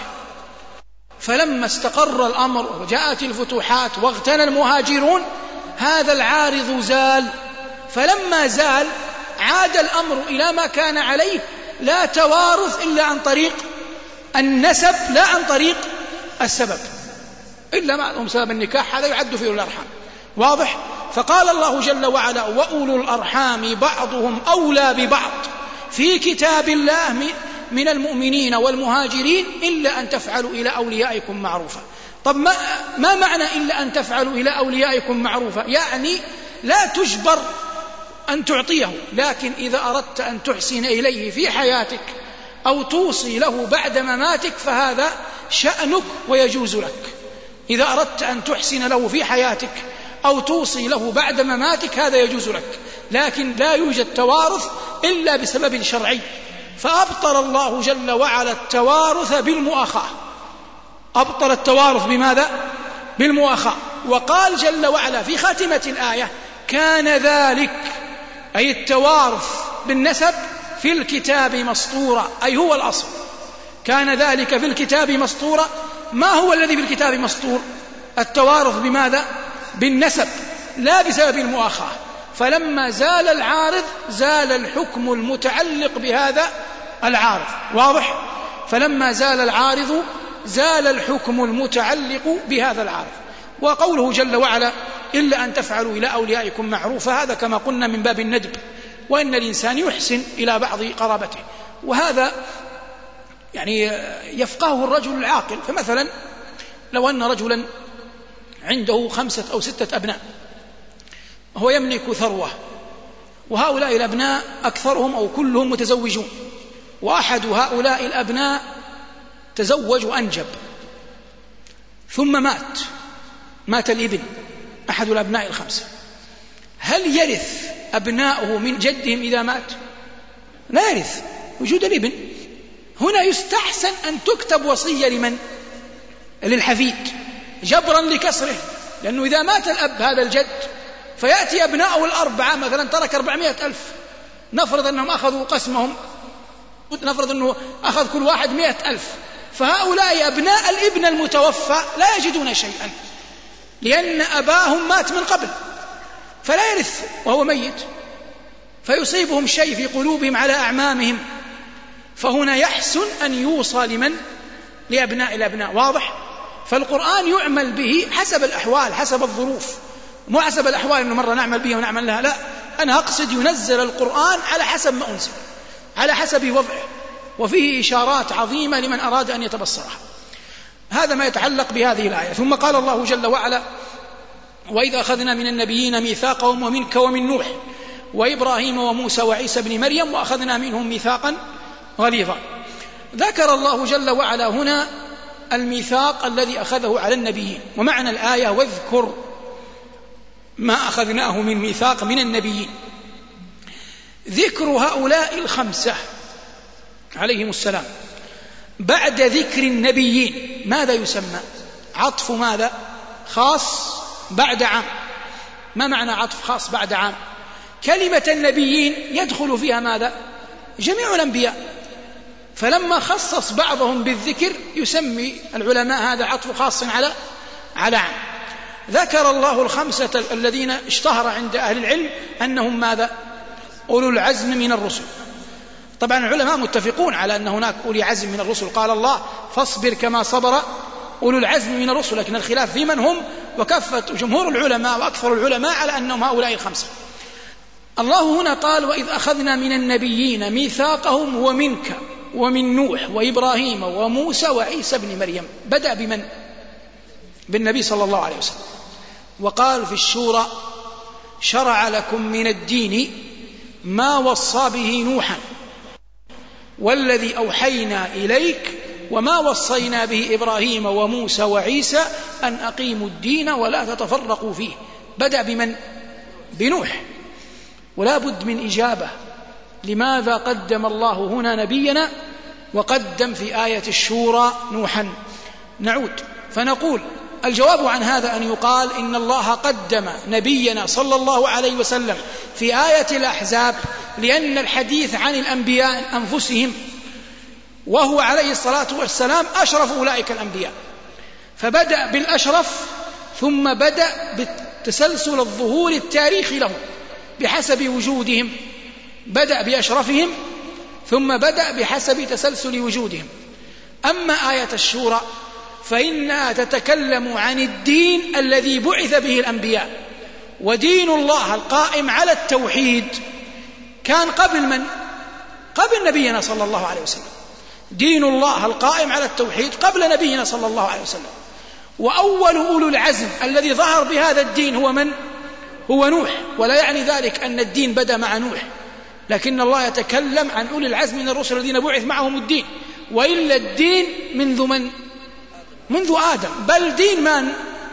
فلما استقر الأمر وجاءت الفتوحات واغتنى المهاجرون هذا العارض زال، فلما زال عاد الأمر إلى ما كان عليه، لا توارث إلا عن طريق النسب لا عن طريق السبب، إلا معهم سبب النكاح، هذا يعد فيه الأرحام. واضح؟ فقال الله جل وعلا: وأولو الأرحام بعضهم أولى ببعض في كتاب الله من المؤمنين والمهاجرين إلا أن تفعلوا إلى أوليائكم معروفا. طب ما, ما معنى إلا أن تفعلوا إلى أوليائكم معروفا؟ يعني لا تجبر أن تعطيه، لكن إذا أردت أن تحسن إليه في حياتك أو توصي له بعد مماتك فهذا شأنك ويجوز لك. إذا أردت أن تحسن له في حياتك أو توصي له بعد مماتك هذا يجوز لك، لكن لا يوجد توارث إلا بسبب شرعي. فأبطل الله جل وعلا التوارث بالمؤاخاة. أبطل التوارث بماذا؟ بالمؤاخاة. وقال جل وعلا في خاتمة الآية: كان ذلك، أي التوارث بالنسب، في الكتاب مسطورا، أي هو الأصل. كان ذلك في الكتاب مسطورا. ما هو الذي في الكتاب مسطور؟ التوارث بماذا؟ بالنسب، لا بسبب المؤاخاة. فلما زال العارض زال الحكم المتعلق بهذا العارض. واضح؟ فلما زال العارض زال الحكم المتعلق بهذا العارض. وقوله جل وعلا: إلا أن تفعلوا إلى أوليائكم معروفا، هذا كما قلنا من باب الندب، وأن الإنسان يحسن إلى بعض قرابته، وهذا يعني يفقهه الرجل العاقل. فمثلا لو أن رجلا عنده خمسة أو ستة أبناء، هو يملك ثروة، وهؤلاء الأبناء أكثرهم أو كلهم متزوجون، وأحد هؤلاء الأبناء تزوج وأنجب ثم مات مات الابن أحد الأبناء الخمسة، هل يرث أبناؤه من جدهم إذا مات؟ لا يرث، وجود الابن. هنا يستحسن أن تكتب وصية لمن؟ للحفيد، جبرا لكسره، لأنه إذا مات الأب هذا الجد فيأتي أبناؤه الأربعة، مثلا ترك أربعمائة ألف، نفرض أنهم أخذوا قسمهم، نفرض أنه أخذ كل واحد مائة ألف، فهؤلاء أبناء الابن المتوفى لا يجدون شيئا، لأن أباهم مات من قبل، فلا يرث وهو ميت، فيصيبهم شيء في قلوبهم على أعمامهم. فهنا يحسن أن يوصى لمن؟ لأبناء الأبناء، واضح؟ فالقرآن يعمل به حسب الأحوال، حسب الظروف، مو حسب الأحوال إنه مرة نعمل به ونعمل لها، لا، أنا أقصد ينزل القرآن على حسب ما أنزل، على حسب وضعه، وفيه إشارات عظيمة لمن أراد أن يتبصرها. هذا ما يتعلق بهذه الآية. ثم قال الله جل وعلا: وإذ أخذنا من النبيين ميثاقهم ومنك ومن نوح وإبراهيم وموسى وعيسى بن مريم وأخذنا منهم ميثاقا غليظا. ذكر الله جل وعلا هنا الميثاق الذي أخذه على النبيين، ومعنى الآية: واذكر ما أخذناه من ميثاق من النبيين. ذكر هؤلاء الخمسة عليهم السلام بعد ذكر النبيين ماذا يسمى؟ عطف ماذا؟ خاص بعد عام. ما معنى عطف خاص بعد عام؟ كلمة النبيين يدخل فيها ماذا؟ جميع الأنبياء، فلما خصص بعضهم بالذكر يسمي العلماء هذا عطف خاص على على عام. ذكر الله الخمسة الذين اشتهر عند أهل العلم أنهم ماذا؟ أولو العزم من الرسل. طبعا العلماء متفقون على أن هناك أولي عزم من الرسل، قال الله: فاصبر كما صبر أولو العزم من الرسل، لكن الخلاف في من هم، وكفة جمهور العلماء وأكثر العلماء على أنهم هؤلاء الخمسة. الله هنا قال: وإذ أخذنا من النبيين ميثاقهم ومنك ومن نوح وإبراهيم وموسى وعيسى بن مريم. بدأ بمن؟ بالنبي صلى الله عليه وسلم. وقال في الشورى: شرع لكم من الدين ما وصى به نوحا والذي أوحينا إليك وما وصينا به إبراهيم وموسى وعيسى أن أقيموا الدين ولا تتفرقوا فيه. بدأ بمن؟ بنوح. ولا بد من إجابة: لماذا قدم الله هنا نبينا وقدم في آية الشورى نوحا؟ نعود فنقول: الجواب عن هذا أن يقال إن الله قدم نبينا صلى الله عليه وسلم في آية الأحزاب لأن الحديث عن الأنبياء أنفسهم، وهو عليه الصلاة والسلام أشرف أولئك الأنبياء، فبدأ بالأشرف ثم بدأ بالتسلسل الظهور التاريخي له بحسب وجودهم. بدأ بأشرفهم ثم بدأ بحسب تسلسل وجودهم. أما آية الشورى فإنها تتكلم عن الدين الذي بعث به الأنبياء، ودين الله القائم على التوحيد كان قبل من؟ قبل نبينا صلى الله عليه وسلم. دين الله القائم على التوحيد قبل نبينا صلى الله عليه وسلم. وأول أولو العزم الذي ظهر بهذا الدين هو من؟ هو نوح. ولا يعني ذلك أن الدين بدأ مع نوح، لكن الله يتكلم عن أولي العزم من الرسل الذين بعث معهم الدين. وإلا الدين منذ من؟ منذ آدم، بل دين من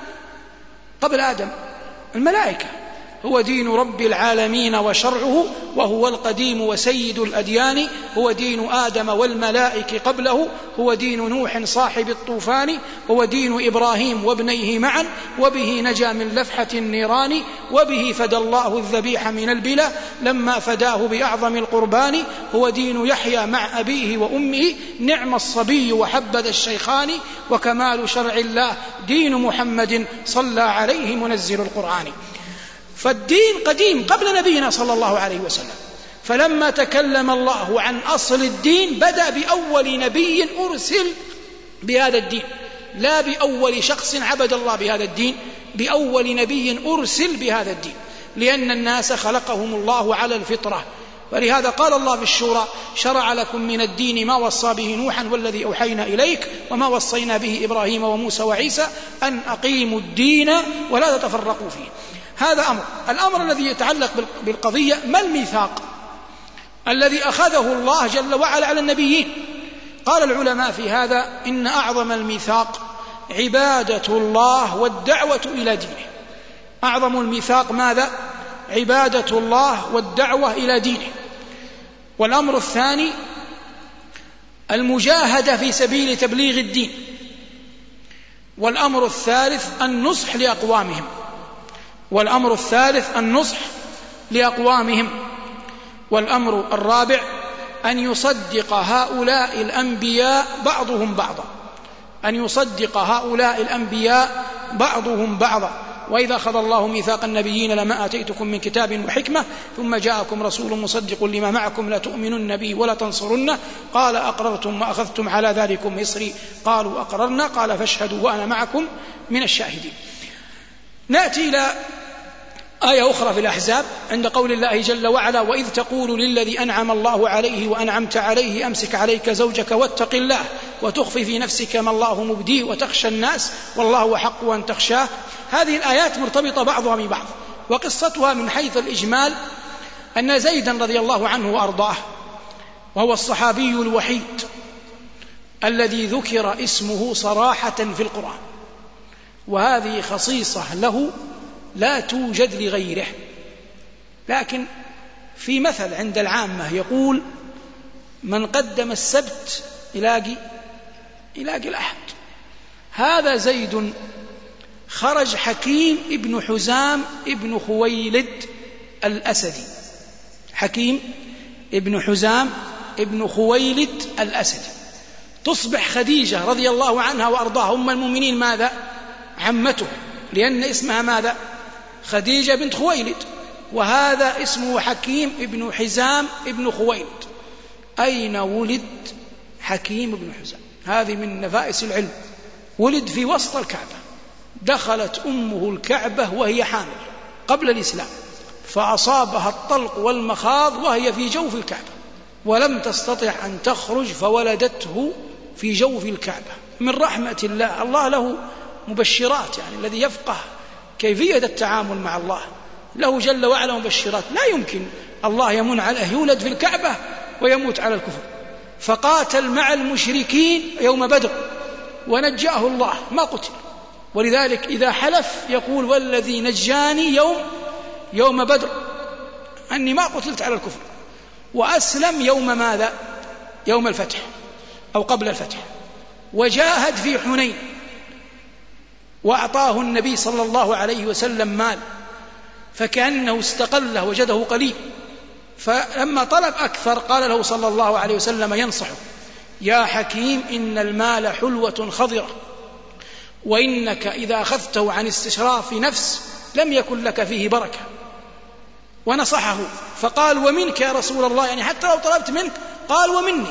قبل آدم؟ الملائكة. هو دين رب العالمين وشرعه، وهو القديم وسيد الأديان، هو دين آدم والملائكة قبله، هو دين نوح صاحب الطوفان، هو دين إبراهيم وابنيه معا، وبه نجا من لفحة النيران، وبه فدى الله الذبيح من البلا لما فداه بأعظم القربان، هو دين يحيى مع أبيه وأمه نعم الصبي وحبذا الشيخان، وكمال شرع الله دين محمد صلى عليه منزل القرآن. فالدين قديم قبل نبينا صلى الله عليه وسلم. فلما تكلم الله عن أصل الدين بدأ بأول نبي أرسل بهذا الدين، لا بأول شخص عبد الله بهذا الدين، بأول نبي أرسل بهذا الدين، لأن الناس خلقهم الله على الفطرة. ولهذا قال الله في الشورى: شرع لكم من الدين ما وصى به نوحا والذي أوحينا إليك وما وصينا به إبراهيم وموسى وعيسى أن أقيموا الدين ولا تتفرقوا فيه. هذا أمر. الأمر الذي يتعلق بالقضية: ما الميثاق الذي أخذه الله جل وعلا على النبيين؟ قال العلماء في هذا: إن أعظم الميثاق عبادة الله والدعوة إلى دينه. أعظم الميثاق ماذا؟ عبادة الله والدعوة إلى دينه. والأمر الثاني المجاهدة في سبيل تبليغ الدين. والأمر الثالث النصح لأقوامهم. والأمر الثالث النصح لأقوامهم. والأمر الرابع أن يصدق هؤلاء الأنبياء بعضهم بعضا، أن يصدق هؤلاء الأنبياء بعضهم بعضا. وإذا أخذ الله ميثاق النبيين لما آتيتكم من كتاب وحكمة ثم جاءكم رسول مصدق لما معكم لتؤمنن به ولا تنصرنه قال أقررتم وأخذتم على ذلكم إصري قالوا أقررنا قال فاشهدوا وأنا معكم من الشاهدين. نأتي إلى آية أخرى في الأحزاب عند قول الله جل وعلا وإذ تقول للذي أنعم الله عليه وأنعمت عليه أمسك عليك زوجك واتق الله وتخفي في نفسك ما الله مبديه وتخشى الناس والله أحق أن تخشاه. هذه الآيات مرتبطة بعضها ببعض، وقصتها من حيث الإجمال أن زيدا رضي الله عنه وأرضاه وهو الصحابي الوحيد الذي ذكر اسمه صراحة في القرآن، وهذه خصيصة له لا توجد لغيره. لكن في مثل عند العامة يقول من قدم السبت يلاقي يلاقي الأحد. هذا زيد خرج حكيم ابن حزام ابن خويلد الأسدي، حكيم ابن حزام ابن خويلد الأسدي. تصبح خديجة رضي الله عنها وأرضاها أم المؤمنين ماذا؟ عمته، لأن اسمها ماذا؟ خديجة بنت خويلد، وهذا اسمه حكيم ابن حزام ابن خويلد. أين ولد حكيم ابن حزام؟ هذه من نفائس العلم. ولد في وسط الكعبة، دخلت أمه الكعبة وهي حامل قبل الإسلام، فأصابها الطلق والمخاض وهي في جوف الكعبة، ولم تستطع أن تخرج فولدته في جوف الكعبة. من رحمة الله، الله له مبشرات، يعني الذي يفقه كيفية التعامل مع الله له جل وعلا مبشرات. لا يمكن الله يمن عليه يولد في الكعبة ويموت على الكفر. فقاتل مع المشركين يوم بدر ونجاه الله، ما قتل. ولذلك إذا حلف يقول والذي نجاني يوم يوم بدر أني ما قتلت على الكفر. وأسلم يوم ماذا؟ يوم الفتح أو قبل الفتح، وجاهد في حنين، وأعطاه النبي صلى الله عليه وسلم مال، فكأنه استقله وجده قليل، فلما طلب أكثر قال له صلى الله عليه وسلم ينصحه يا حكيم إن المال حلوة خضرة، وإنك إذا أخذته عن استشراف نفس لم يكن لك فيه بركة. ونصحه فقال ومنك يا رسول الله، يعني حتى لو طلبت منك، قال ومني،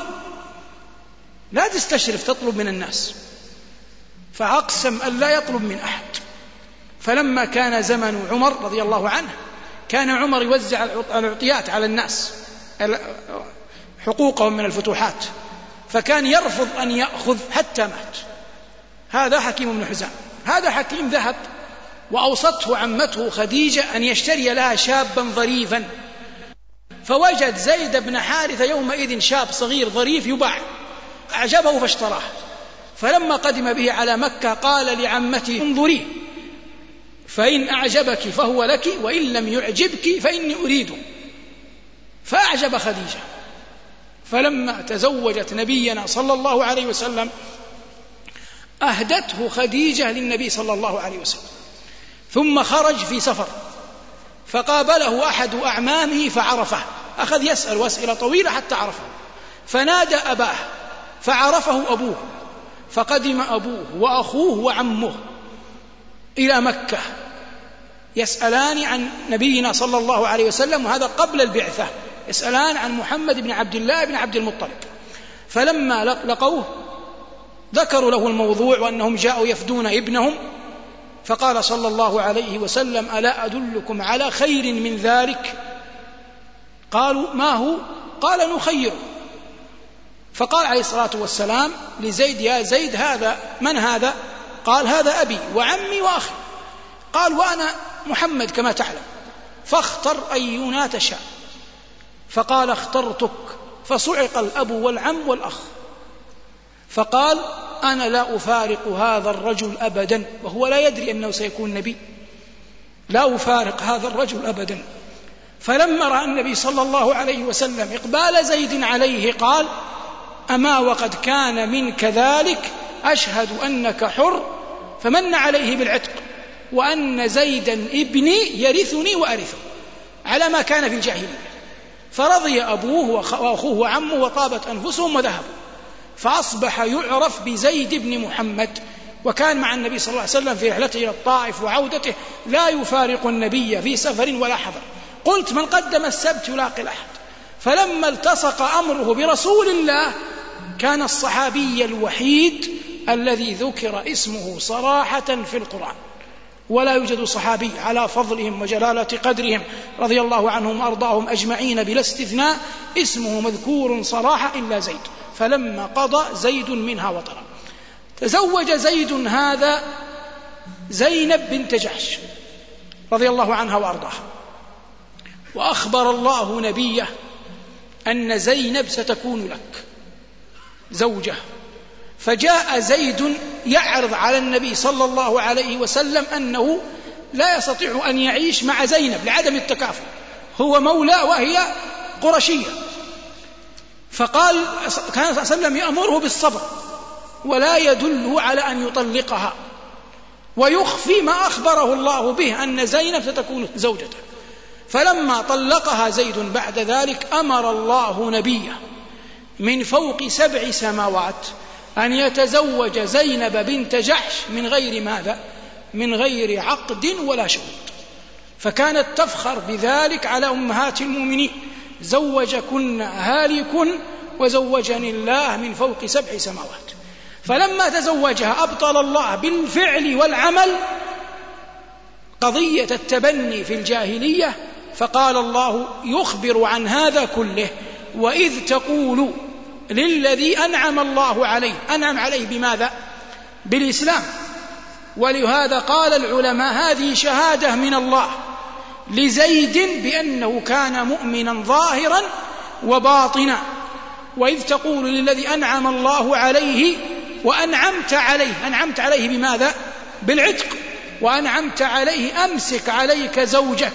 لا تستشرف تطلب من الناس. فأقسم أن لا يطلب من أحد. فلما كان زمن عمر رضي الله عنه كان عمر يوزع العطيات على الناس حقوقهم من الفتوحات، فكان يرفض أن يأخذ حتى مات. هذا حكيم بن حزام. هذا حكيم ذهب وأوصته عمته خديجة أن يشتري لها شابا ظريفا، فوجد زيد بن حارثة يومئذ شاب صغير ظريف يباع، أعجبه فاشتراه. فلما قدم به على مكة قال لعمته انظريه فإن أعجبك فهو لك وإن لم يعجبك فإني أريده. فأعجب خديجة، فلما تزوجت نبينا صلى الله عليه وسلم أهدته خديجة للنبي صلى الله عليه وسلم. ثم خرج في سفر فقابله أحد أعمامه فعرفه، أخذ يسأل وأسئلة طويلة حتى عرفه، فنادى أباه فعرفه أبوه، فقدم أبوه وأخوه وعمه إلى مكة يسألان عن نبينا صلى الله عليه وسلم، وهذا قبل البعثة، يسألان عن محمد بن عبد الله بن عبد المطلب. فلما لقوه ذكروا له الموضوع وأنهم جاءوا يفدون ابنهم، فقال صلى الله عليه وسلم ألا أدلكم على خير من ذلك؟ قالوا ما هو؟ قال نخير. فقال عليه الصلاة والسلام لزيد يا زيد هذا من هذا؟ قال هذا أبي وعمي وأخي. قال وأنا محمد كما تعلم، فاختر أينا تشاء. فقال اخترتك، فصعق الأب والعم والأخ. فقال أنا لا أفارق هذا الرجل أبدا، وهو لا يدري أنه سيكون نبي، لا أفارق هذا الرجل أبدا. فلما رأى النبي صلى الله عليه وسلم إقبال زيد عليه قال أما وقد كان منك ذلك أشهد أنك حر، فمن عليه بالعتق، وأن زيدا ابني يرثني وأرثه، على ما كان في الجاهلية. فرضي أبوه وأخوه وعمه وطابت أنفسهم وذهبوا، فأصبح يعرف بزيد بن محمد، وكان مع النبي صلى الله عليه وسلم في رحلته إلى الطائف وعودته لا يفارق النبي في سفر ولا حضر. قلت من قدم السبت يلاقي الأحد، فلما التصق أمره برسول الله كان الصحابي الوحيد الذي ذكر اسمه صراحة في القرآن، ولا يوجد صحابي على فضلهم وجلالة قدرهم رضي الله عنهم وأرضاهم أجمعين بلا استثناء اسمه مذكور صراحة إلا زيد. فلما قضى زيد منها وطرا تزوج زيد هذا زينب بنت جحش رضي الله عنها وأرضاها، وأخبر الله نبيه أن زينب ستكون لك زوجة. فجاء زيد يعرض على النبي صلى الله عليه وسلم أنه لا يستطيع أن يعيش مع زينب لعدم التكافؤ، هو مولى وهي قرشية. فقال كان صلى الله عليه وسلم يأمره بالصبر ولا يدله على أن يطلقها، ويخفي ما أخبره الله به أن زينب ستكون زوجته. فلما طلقها زيد بعد ذلك أمر الله نبيه من فوق سبع سماوات أن يتزوج زينب بنت جحش من غير ماذا؟ من غير عقد ولا شهود. فكانت تفخر بذلك على أمهات المؤمنين: زوجكن هالكن وزوجني الله من فوق سبع سماوات. فلما تزوجها أبطل الله بالفعل والعمل قضية التبني في الجاهلية، فقال الله يخبر عن هذا كله: وإذ تقول للذي أنعم الله عليه، أنعم عليه بماذا؟ بالإسلام. ولهذا قال العلماء هذه شهادة من الله لزيد بأنه كان مؤمنا ظاهرا وباطنا. وإذ تقول للذي أنعم الله عليه وأنعمت عليه، أنعمت عليه بماذا؟ بالعتق. وأنعمت عليه أمسك عليك زوجك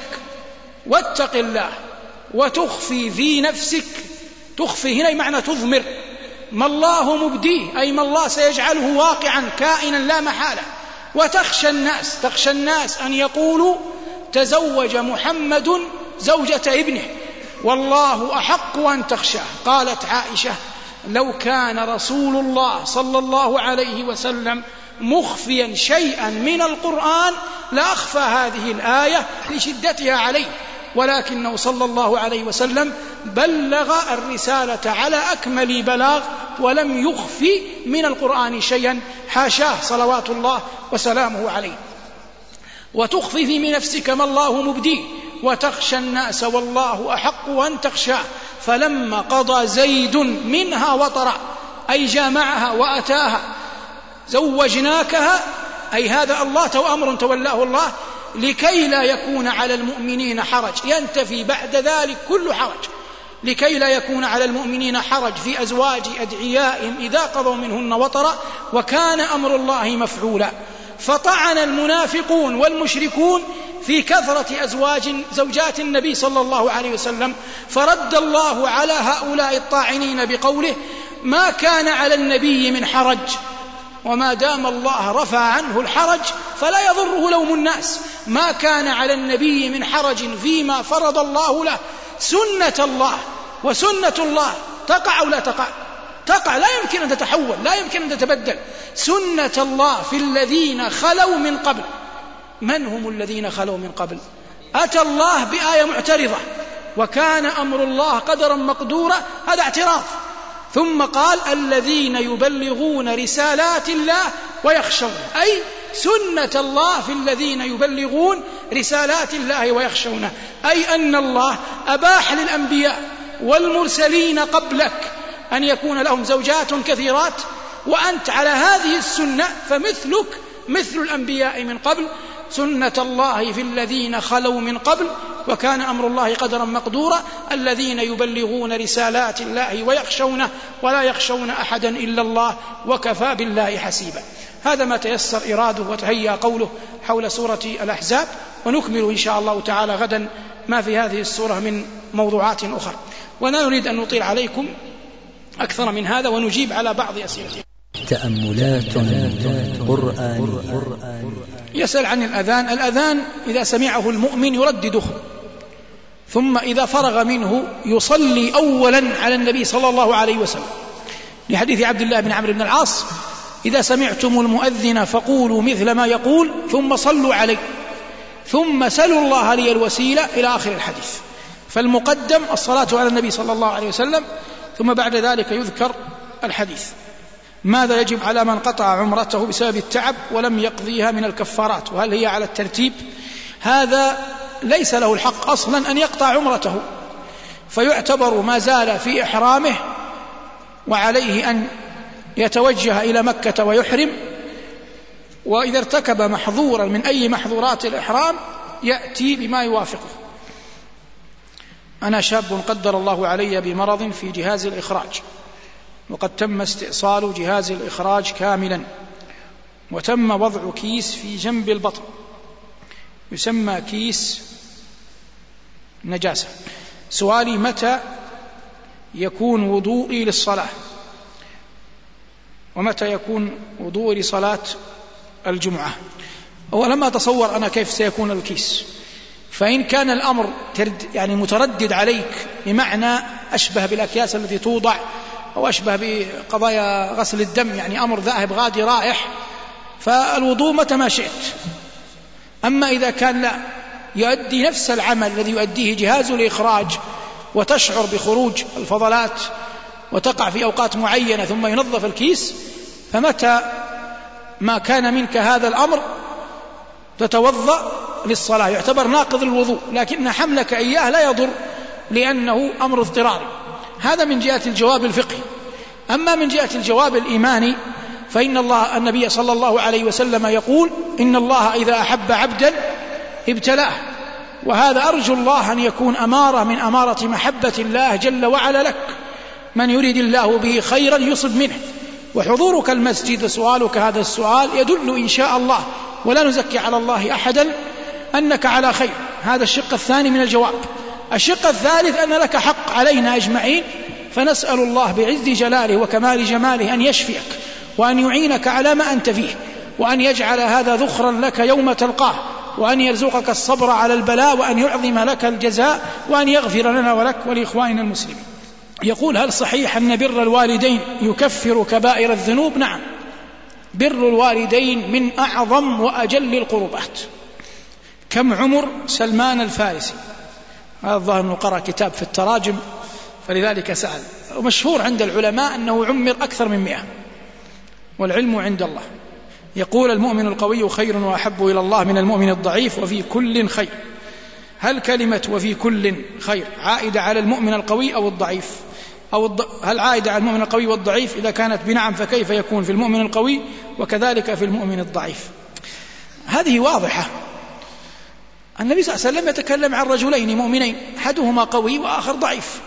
واتق الله وتخفي في نفسك، تخفي هنا معنى تضمر، ما الله مبديه أي ما الله سيجعله واقعا كائنا لا محالة. وتخشى الناس، تخشى الناس أن يقولوا تزوج محمد زوجة ابنه والله أحق أن تخشاه. قالت عائشة: لو كان رسول الله صلى الله عليه وسلم مخفيا شيئا من القرآن لأخفى هذه الآية لشدتها عليه، ولكنه صلى الله عليه وسلم بلغ الرسالة على أكمل بلاغ ولم يخفي من القرآن شيئا، حاشاه صلوات الله وسلامه عليه. وتخفي في نفسك ما الله مبديه وتخشى الناس والله أحق أن تخشاه. فلما قضى زيد منها وطرا أي جامعها وأتاها زوجناكها، أي هذا الله أمر تولاه الله لكي لا يكون على المؤمنين حرج، ينتفي بعد ذلك كل حرج، لكي لا يكون على المؤمنين حرج في أزواج أدعيائهم إذا قضوا منهن وطرا، وكان أمر الله مفعولا. فطعن المنافقون والمشركون في كثرة أزواج زوجات النبي صلى الله عليه وسلم، فرد الله على هؤلاء الطاعنين بقوله: ما كان على النبي من حرج، وما دام الله رفع عنه الحرج فلا يضره لوم الناس. ما كان على النبي من حرج فيما فرض الله له. سنة الله، وسنة الله تقع أو لا تقع؟ تقع، لا يمكن أن تتحول، لا يمكن أن تتبدل. سنة الله في الذين خلوا من قبل. من هم الذين خلوا من قبل؟ أتى الله بآية معترضة وكان أمر الله قدرا مقدورا، هذا اعتراض. ثم قال: الذين يبلغون رسالات الله ويخشون، أي سنة الله في الذين يبلغون رسالات الله ويخشونه، أي أن الله أباح للأنبياء والمرسلين قبلك أن يكون لهم زوجات كثيرات، وأنت على هذه السنة فمثلك مثل الأنبياء من قبل. سنة الله في الذين خلوا من قبل وكان أمر الله قدرا مقدورا، الذين يبلغون رسالات الله ويخشونه ولا يخشون أحدا إلا الله وكفى بالله حسيبا. هذا ما تيسر إراده وتهيأ قوله حول سورة الأحزاب، ونكمل إن شاء الله تعالى غدا ما في هذه السورة من موضوعات أخرى، ولا نريد أن نطيل عليكم أكثر من هذا، ونجيب على بعض أسئلتكم.
تأملات قرآنية.
يسأل عن الأذان. الأذان إذا سمعه المؤمن يردده، ثم إذا فرغ منه يصلي أولا على النبي صلى الله عليه وسلم، لحديث عبد الله بن عمرو بن العاص: إذا سمعتم المؤذن فقولوا مثل ما يقول ثم صلوا عليه ثم سلوا الله لي الوسيلة إلى آخر الحديث. فالمقدم الصلاة على النبي صلى الله عليه وسلم، ثم بعد ذلك يذكر الحديث. ماذا يجب على من قطع عمرته بسبب التعب ولم يقضيها من الكفارات، وهل هي على الترتيب؟ هذا ليس له الحق أصلا أن يقطع عمرته، فيعتبر ما زال في إحرامه وعليه أن يتوجه إلى مكة ويحرم، وإذا ارتكب محظورا من أي محظورات الإحرام يأتي بما يوافقه. أنا شاب قدر الله علي بمرض في جهاز الإخراج، وقد تم استئصال جهاز الإخراج كاملا، وتم وضع كيس في جنب البطن يسمى كيس نجاسة. سؤالي: متى يكون وضوئي للصلاة؟ ومتى يكون وضوئي لصلاة الجمعة؟ أولا ما أتصور أنا كيف سيكون الكيس، فإن كان الأمر يعني متردد عليك بمعنى أشبه بالأكياس التي توضع أو أشبه بقضايا غسل الدم، يعني أمر ذاهب غادي رائح، فالوضوء متى ما شئت. أما إذا كان لا يؤدي نفس العمل الذي يؤديه جهاز الإخراج وتشعر بخروج الفضلات وتقع في أوقات معينة ثم ينظف الكيس، فمتى ما كان منك هذا الأمر تتوضأ للصلاة، يعتبر ناقض الوضوء، لكن حملك إياه لا يضر لأنه أمر اضطراري. هذا من جهة الجواب الفقهي. أما من جهة الجواب الإيماني فإن الله النبي صلى الله عليه وسلم يقول: إن الله إذا أحب عبدا ابتلاه، وهذا أرجو الله أن يكون أمارة من أمارة محبة الله جل وعلا لك. من يريد الله به خيرا يصب منه. وحضورك المسجد وسؤالك هذا السؤال يدل إن شاء الله، ولا نزكي على الله أحدا، أنك على خير. هذا الشق الثاني من الجواب. الشق الثالث أن لك حق علينا أجمعين، فنسأل الله بعز جلاله وكمال جماله أن يشفيك وأن يعينك على ما أنت فيه، وأن يجعل هذا ذخرا لك يوم تلقاه، وأن يرزقك الصبر على البلاء، وأن يعظم لك الجزاء، وأن يغفر لنا ولك ولإخواننا المسلمين. يقول: هل صحيح أن بر الوالدين يكفر كبائر الذنوب؟ نعم، بر الوالدين من أعظم وأجل القربات. كم عمر سلمان الفارسي؟ هذا الظاهر أنه قرأ كتاب في التراجم فلذلك سأل. ومشهور عند العلماء أنه عمر أكثر من مئة، والعلم عند الله. يقول: المؤمن القوي خير وأحب إلى الله من المؤمن الضعيف، وفي كل خير. هل كلمة وفي كل خير عائدة على المؤمن القوي أو الضعيف؟ أو الض... هل عائدة على المؤمن القوي والضعيف؟ إذا كانت بنعم فكيف يكون في المؤمن القوي وكذلك في المؤمن الضعيف؟ هذه واضحة. النبي صلى الله عليه وسلم يتكلم عن رجلين مؤمنين، أحدهما قوي وآخر ضعيف،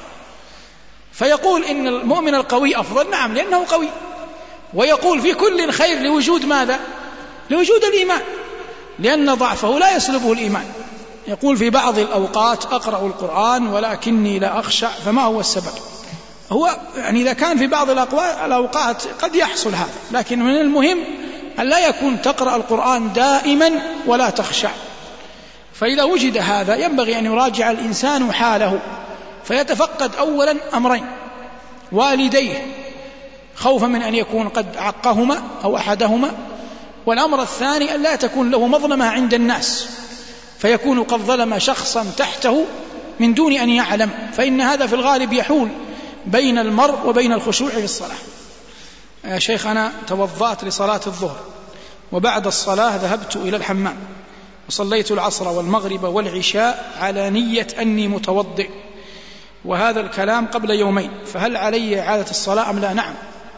فيقول إن المؤمن القوي أفضل، نعم لأنه قوي، ويقول في كل خير لوجود ماذا؟ لوجود الإيمان، لأن ضعفه لا يسلبه الإيمان. يقول: في بعض الأوقات أقرأ القرآن ولكني لا أخشع، فما هو السبب؟ هو يعني إذا كان في بعض الأوقات قد يحصل هذا، لكن من المهم أن لا يكون تقرأ القرآن دائما ولا تخشع. فإذا وجد هذا ينبغي أن يراجع الإنسان حاله، فيتفقد أولا أمرين: والديه خوفا من أن يكون قد عقهما أو أحدهما، والأمر الثاني أن لا تكون له مظلمة عند الناس فيكون قد ظلم شخصا تحته من دون أن يعلم، فإن هذا في الغالب يحول بين المرء وبين الخشوع في الصلاة. يا شيخ، أنا توضأت لصلاة الظهر، وبعد الصلاة ذهبت إلى الحمام، وصليت العصر والمغرب والعشاء على نية أني متوضئ، وهذا الكلام قبل يومين، فهل علي إعادة الصلاة أم لا؟ نعم،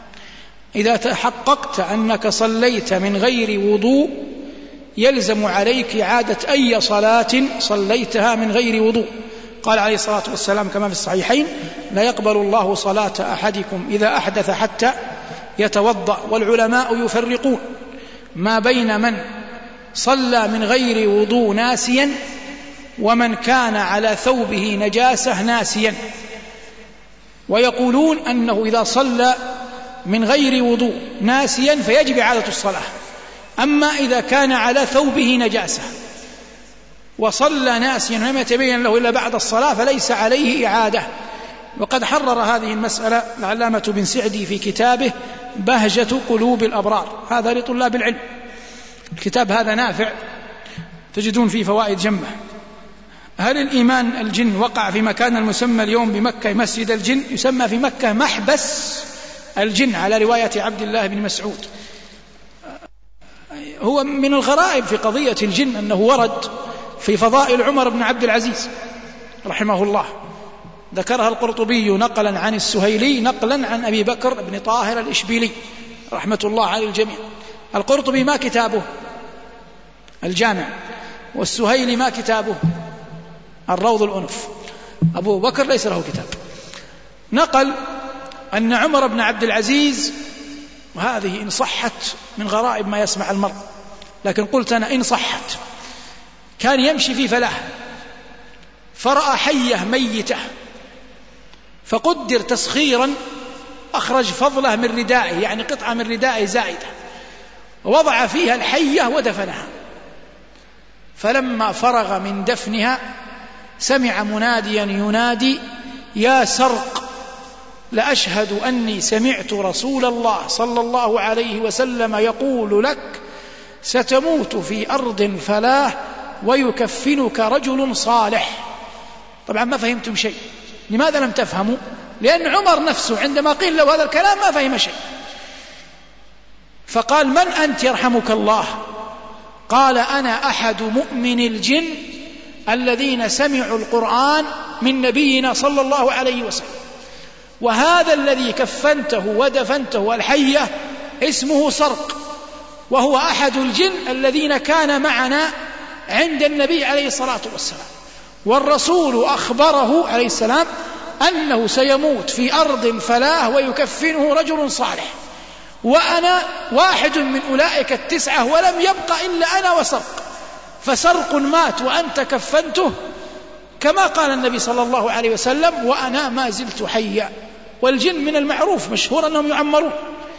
إذا تحققت أنك صليت من غير وضوء يلزم عليك إعادة أي صلاة صليتها من غير وضوء. قال عليه الصلاة والسلام كما في الصحيحين: لا يقبل الله صلاة أحدكم إذا أحدث حتى يتوضأ. والعلماء يفرقون ما بين من صلى من غير وضوء ناسيا ومن كان على ثوبه نجاسة ناسيا، ويقولون أنه إذا صلى من غير وضوء ناسيا فيجب إعادة الصلاة، أما إذا كان على ثوبه نجاسة وصلى ناسيا ولم يتبين له إلا بعد الصلاة فليس عليه إعادة. وقد حرر هذه المسألة العلامة بن سعدي في كتابه بهجة قلوب الأبرار. هذا لطلاب العلم. الكتاب هذا نافع، تجدون فيه فوائد جمة. هل الإيمان الجن وقع في مكان المسمى اليوم بمكة مسجد الجن؟ يسمى في مكة محبس الجن على رواية عبد الله بن مسعود. هو من الغرائب في قضية الجن أنه ورد في فضائل عمر بن عبد العزيز رحمه الله، ذكرها القرطبي نقلا عن السهيلي نقلا عن أبي بكر بن طاهر الإشبيلي رحمة الله على الجميع. القرطبي ما كتابه؟ الجامع. والسهيلي ما كتابه؟ الروض الأنف. أبو بكر ليس له كتاب. نقل أن عمر بن عبد العزيز، وهذه إن صحت من غرائب ما يسمع المرء، لكن قلت أنا إن صحت، كان يمشي في فلاح فرأى حية ميتة، فقدر تسخيرا أخرج فضله من ردائه، يعني قطعة من ردائه زائدة، ووضع فيها الحية ودفنها. فلما فرغ من دفنها سمع مناديا ينادي: يا سرق، لأشهد أني سمعت رسول الله صلى الله عليه وسلم يقول لك ستموت في أرض فلاه ويكفنك رجل صالح. طبعا ما فهمتم شيء. لماذا لم تفهموا؟ لأن عمر نفسه عندما قيل له هذا الكلام ما فهم شيء، فقال: من أنت يرحمك الله؟ قال: أنا أحد مؤمن الجن الذين سمعوا القرآن من نبينا صلى الله عليه وسلم، وهذا الذي كفنته ودفنته الحية اسمه سرق، وهو أحد الجن الذين كان معنا عند النبي عليه الصلاة والسلام، والرسول أخبره عليه السلام أنه سيموت في أرض فلاه ويكفنه رجل صالح، وأنا واحد من أولئك التسعة ولم يبق إلا أنا وسرق، فسرق مات وأنت كفنته كما قال النبي صلى الله عليه وسلم وأنا ما زلت حيا. والجن من المعروف مشهور أنهم يعمرون،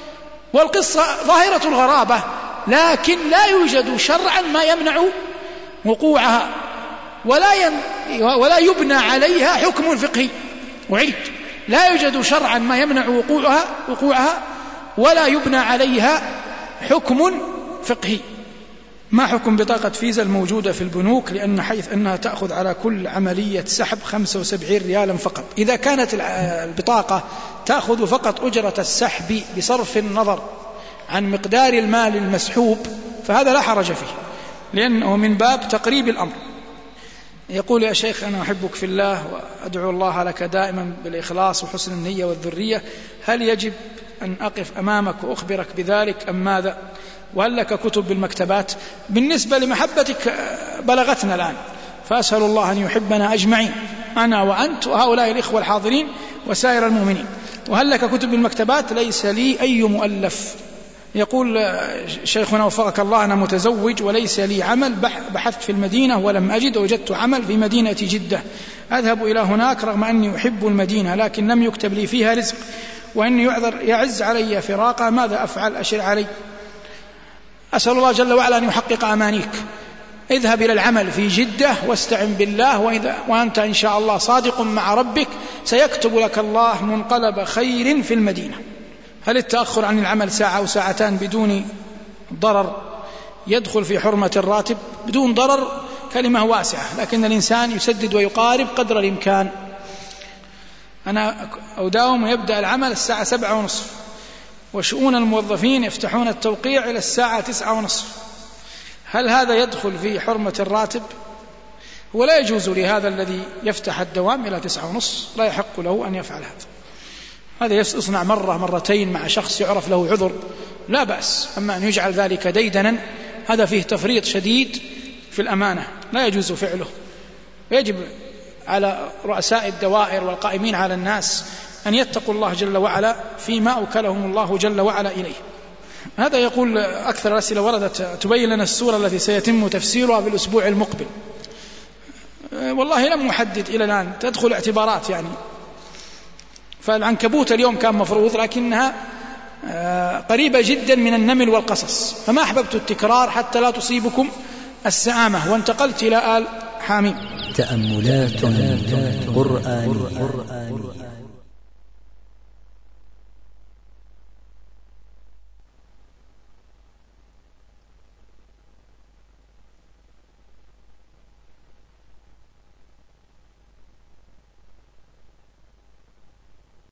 والقصة ظاهرة الغرابة، لكن لا يوجد شرعا ما يمنع وقوعها، ولا ين ولا يبنى عليها حكم فقهي. وعيد: لا يوجد شرعا ما يمنع وقوعها وقوعها ولا يبنى عليها حكم فقهي. ما حكم بطاقة فيزا الموجودة في البنوك، لأن حيث أنها تأخذ على كل عملية سحب خمسة وسبعين ريالا فقط؟ إذا كانت البطاقة تأخذ فقط أجرة السحب بصرف النظر عن مقدار المال المسحوب فهذا لا حرج فيه، لأنه من باب تقريب الأمر. يقول: يا شيخ، أنا أحبك في الله وأدعو الله لك دائما بالإخلاص وحسن النية والذرية، هل يجب أن أقف أمامك وأخبرك بذلك أم ماذا؟ وهل لك كتب بالمكتبات؟ بالنسبة لمحبتك بلغتنا الآن، فأسأل الله أن يحبنا أجمعين، أنا وأنت وهؤلاء الإخوة الحاضرين وسائر المؤمنين. وهل لك كتب بالمكتبات؟ ليس لي أي مؤلف. يقول شيخنا وفقك الله: أنا متزوج وليس لي عمل، بحثت في المدينة ولم أجد، وجدت عمل في مدينة جدة، أذهب إلى هناك رغم أني أحب المدينة لكن لم يكتب لي فيها رزق، وإني يعذر يعز علي فراقة، ماذا أفعل؟ أشر علي. أسأل الله جل وعلا أن يحقق أمانيك. اذهب إلى العمل في جدة واستعن بالله، وإذا وأنت إن شاء الله صادق مع ربك سيكتب لك الله منقلب خير في المدينة. هل التأخر عن العمل ساعة أو ساعتان بدون ضرر يدخل في حرمة الراتب؟ بدون ضرر كلمة واسعة، لكن الإنسان يسدد ويقارب قدر الإمكان. أنا أداوم ويبدأ العمل الساعة سبعة ونصف، وشؤون الموظفين يفتحون التوقيع إلى الساعة تسعة ونصف، هل هذا يدخل في حرمة الراتب؟ ولا يجوز لهذا الذي يفتح الدوام إلى تسعة ونصف، لا يحق له أن يفعل هذا. هذا يصنع مرة مرتين مع شخص يعرف له عذر لا بأس، أما أن يجعل ذلك ديدنا هذا فيه تفريط شديد في الأمانة، لا يجوز فعله. ويجب على رؤساء الدوائر والقائمين على الناس أن يتقوا الله جل وعلا فيما أوكلهم الله جل وعلا إليه. هذا يقول: أكثر الأسئلة وردت تبين لنا السورة التي سيتم تفسيرها في الأسبوع المقبل. والله لم أحدد إلى الآن، تدخل اعتبارات يعني. فالعنكبوت اليوم كان مفروض، لكنها قريبة جدا من النمل والقصص، فما أحببت التكرار حتى لا تصيبكم السآمة، وانتقلت إلى آل حاميم.
تأملات قرآن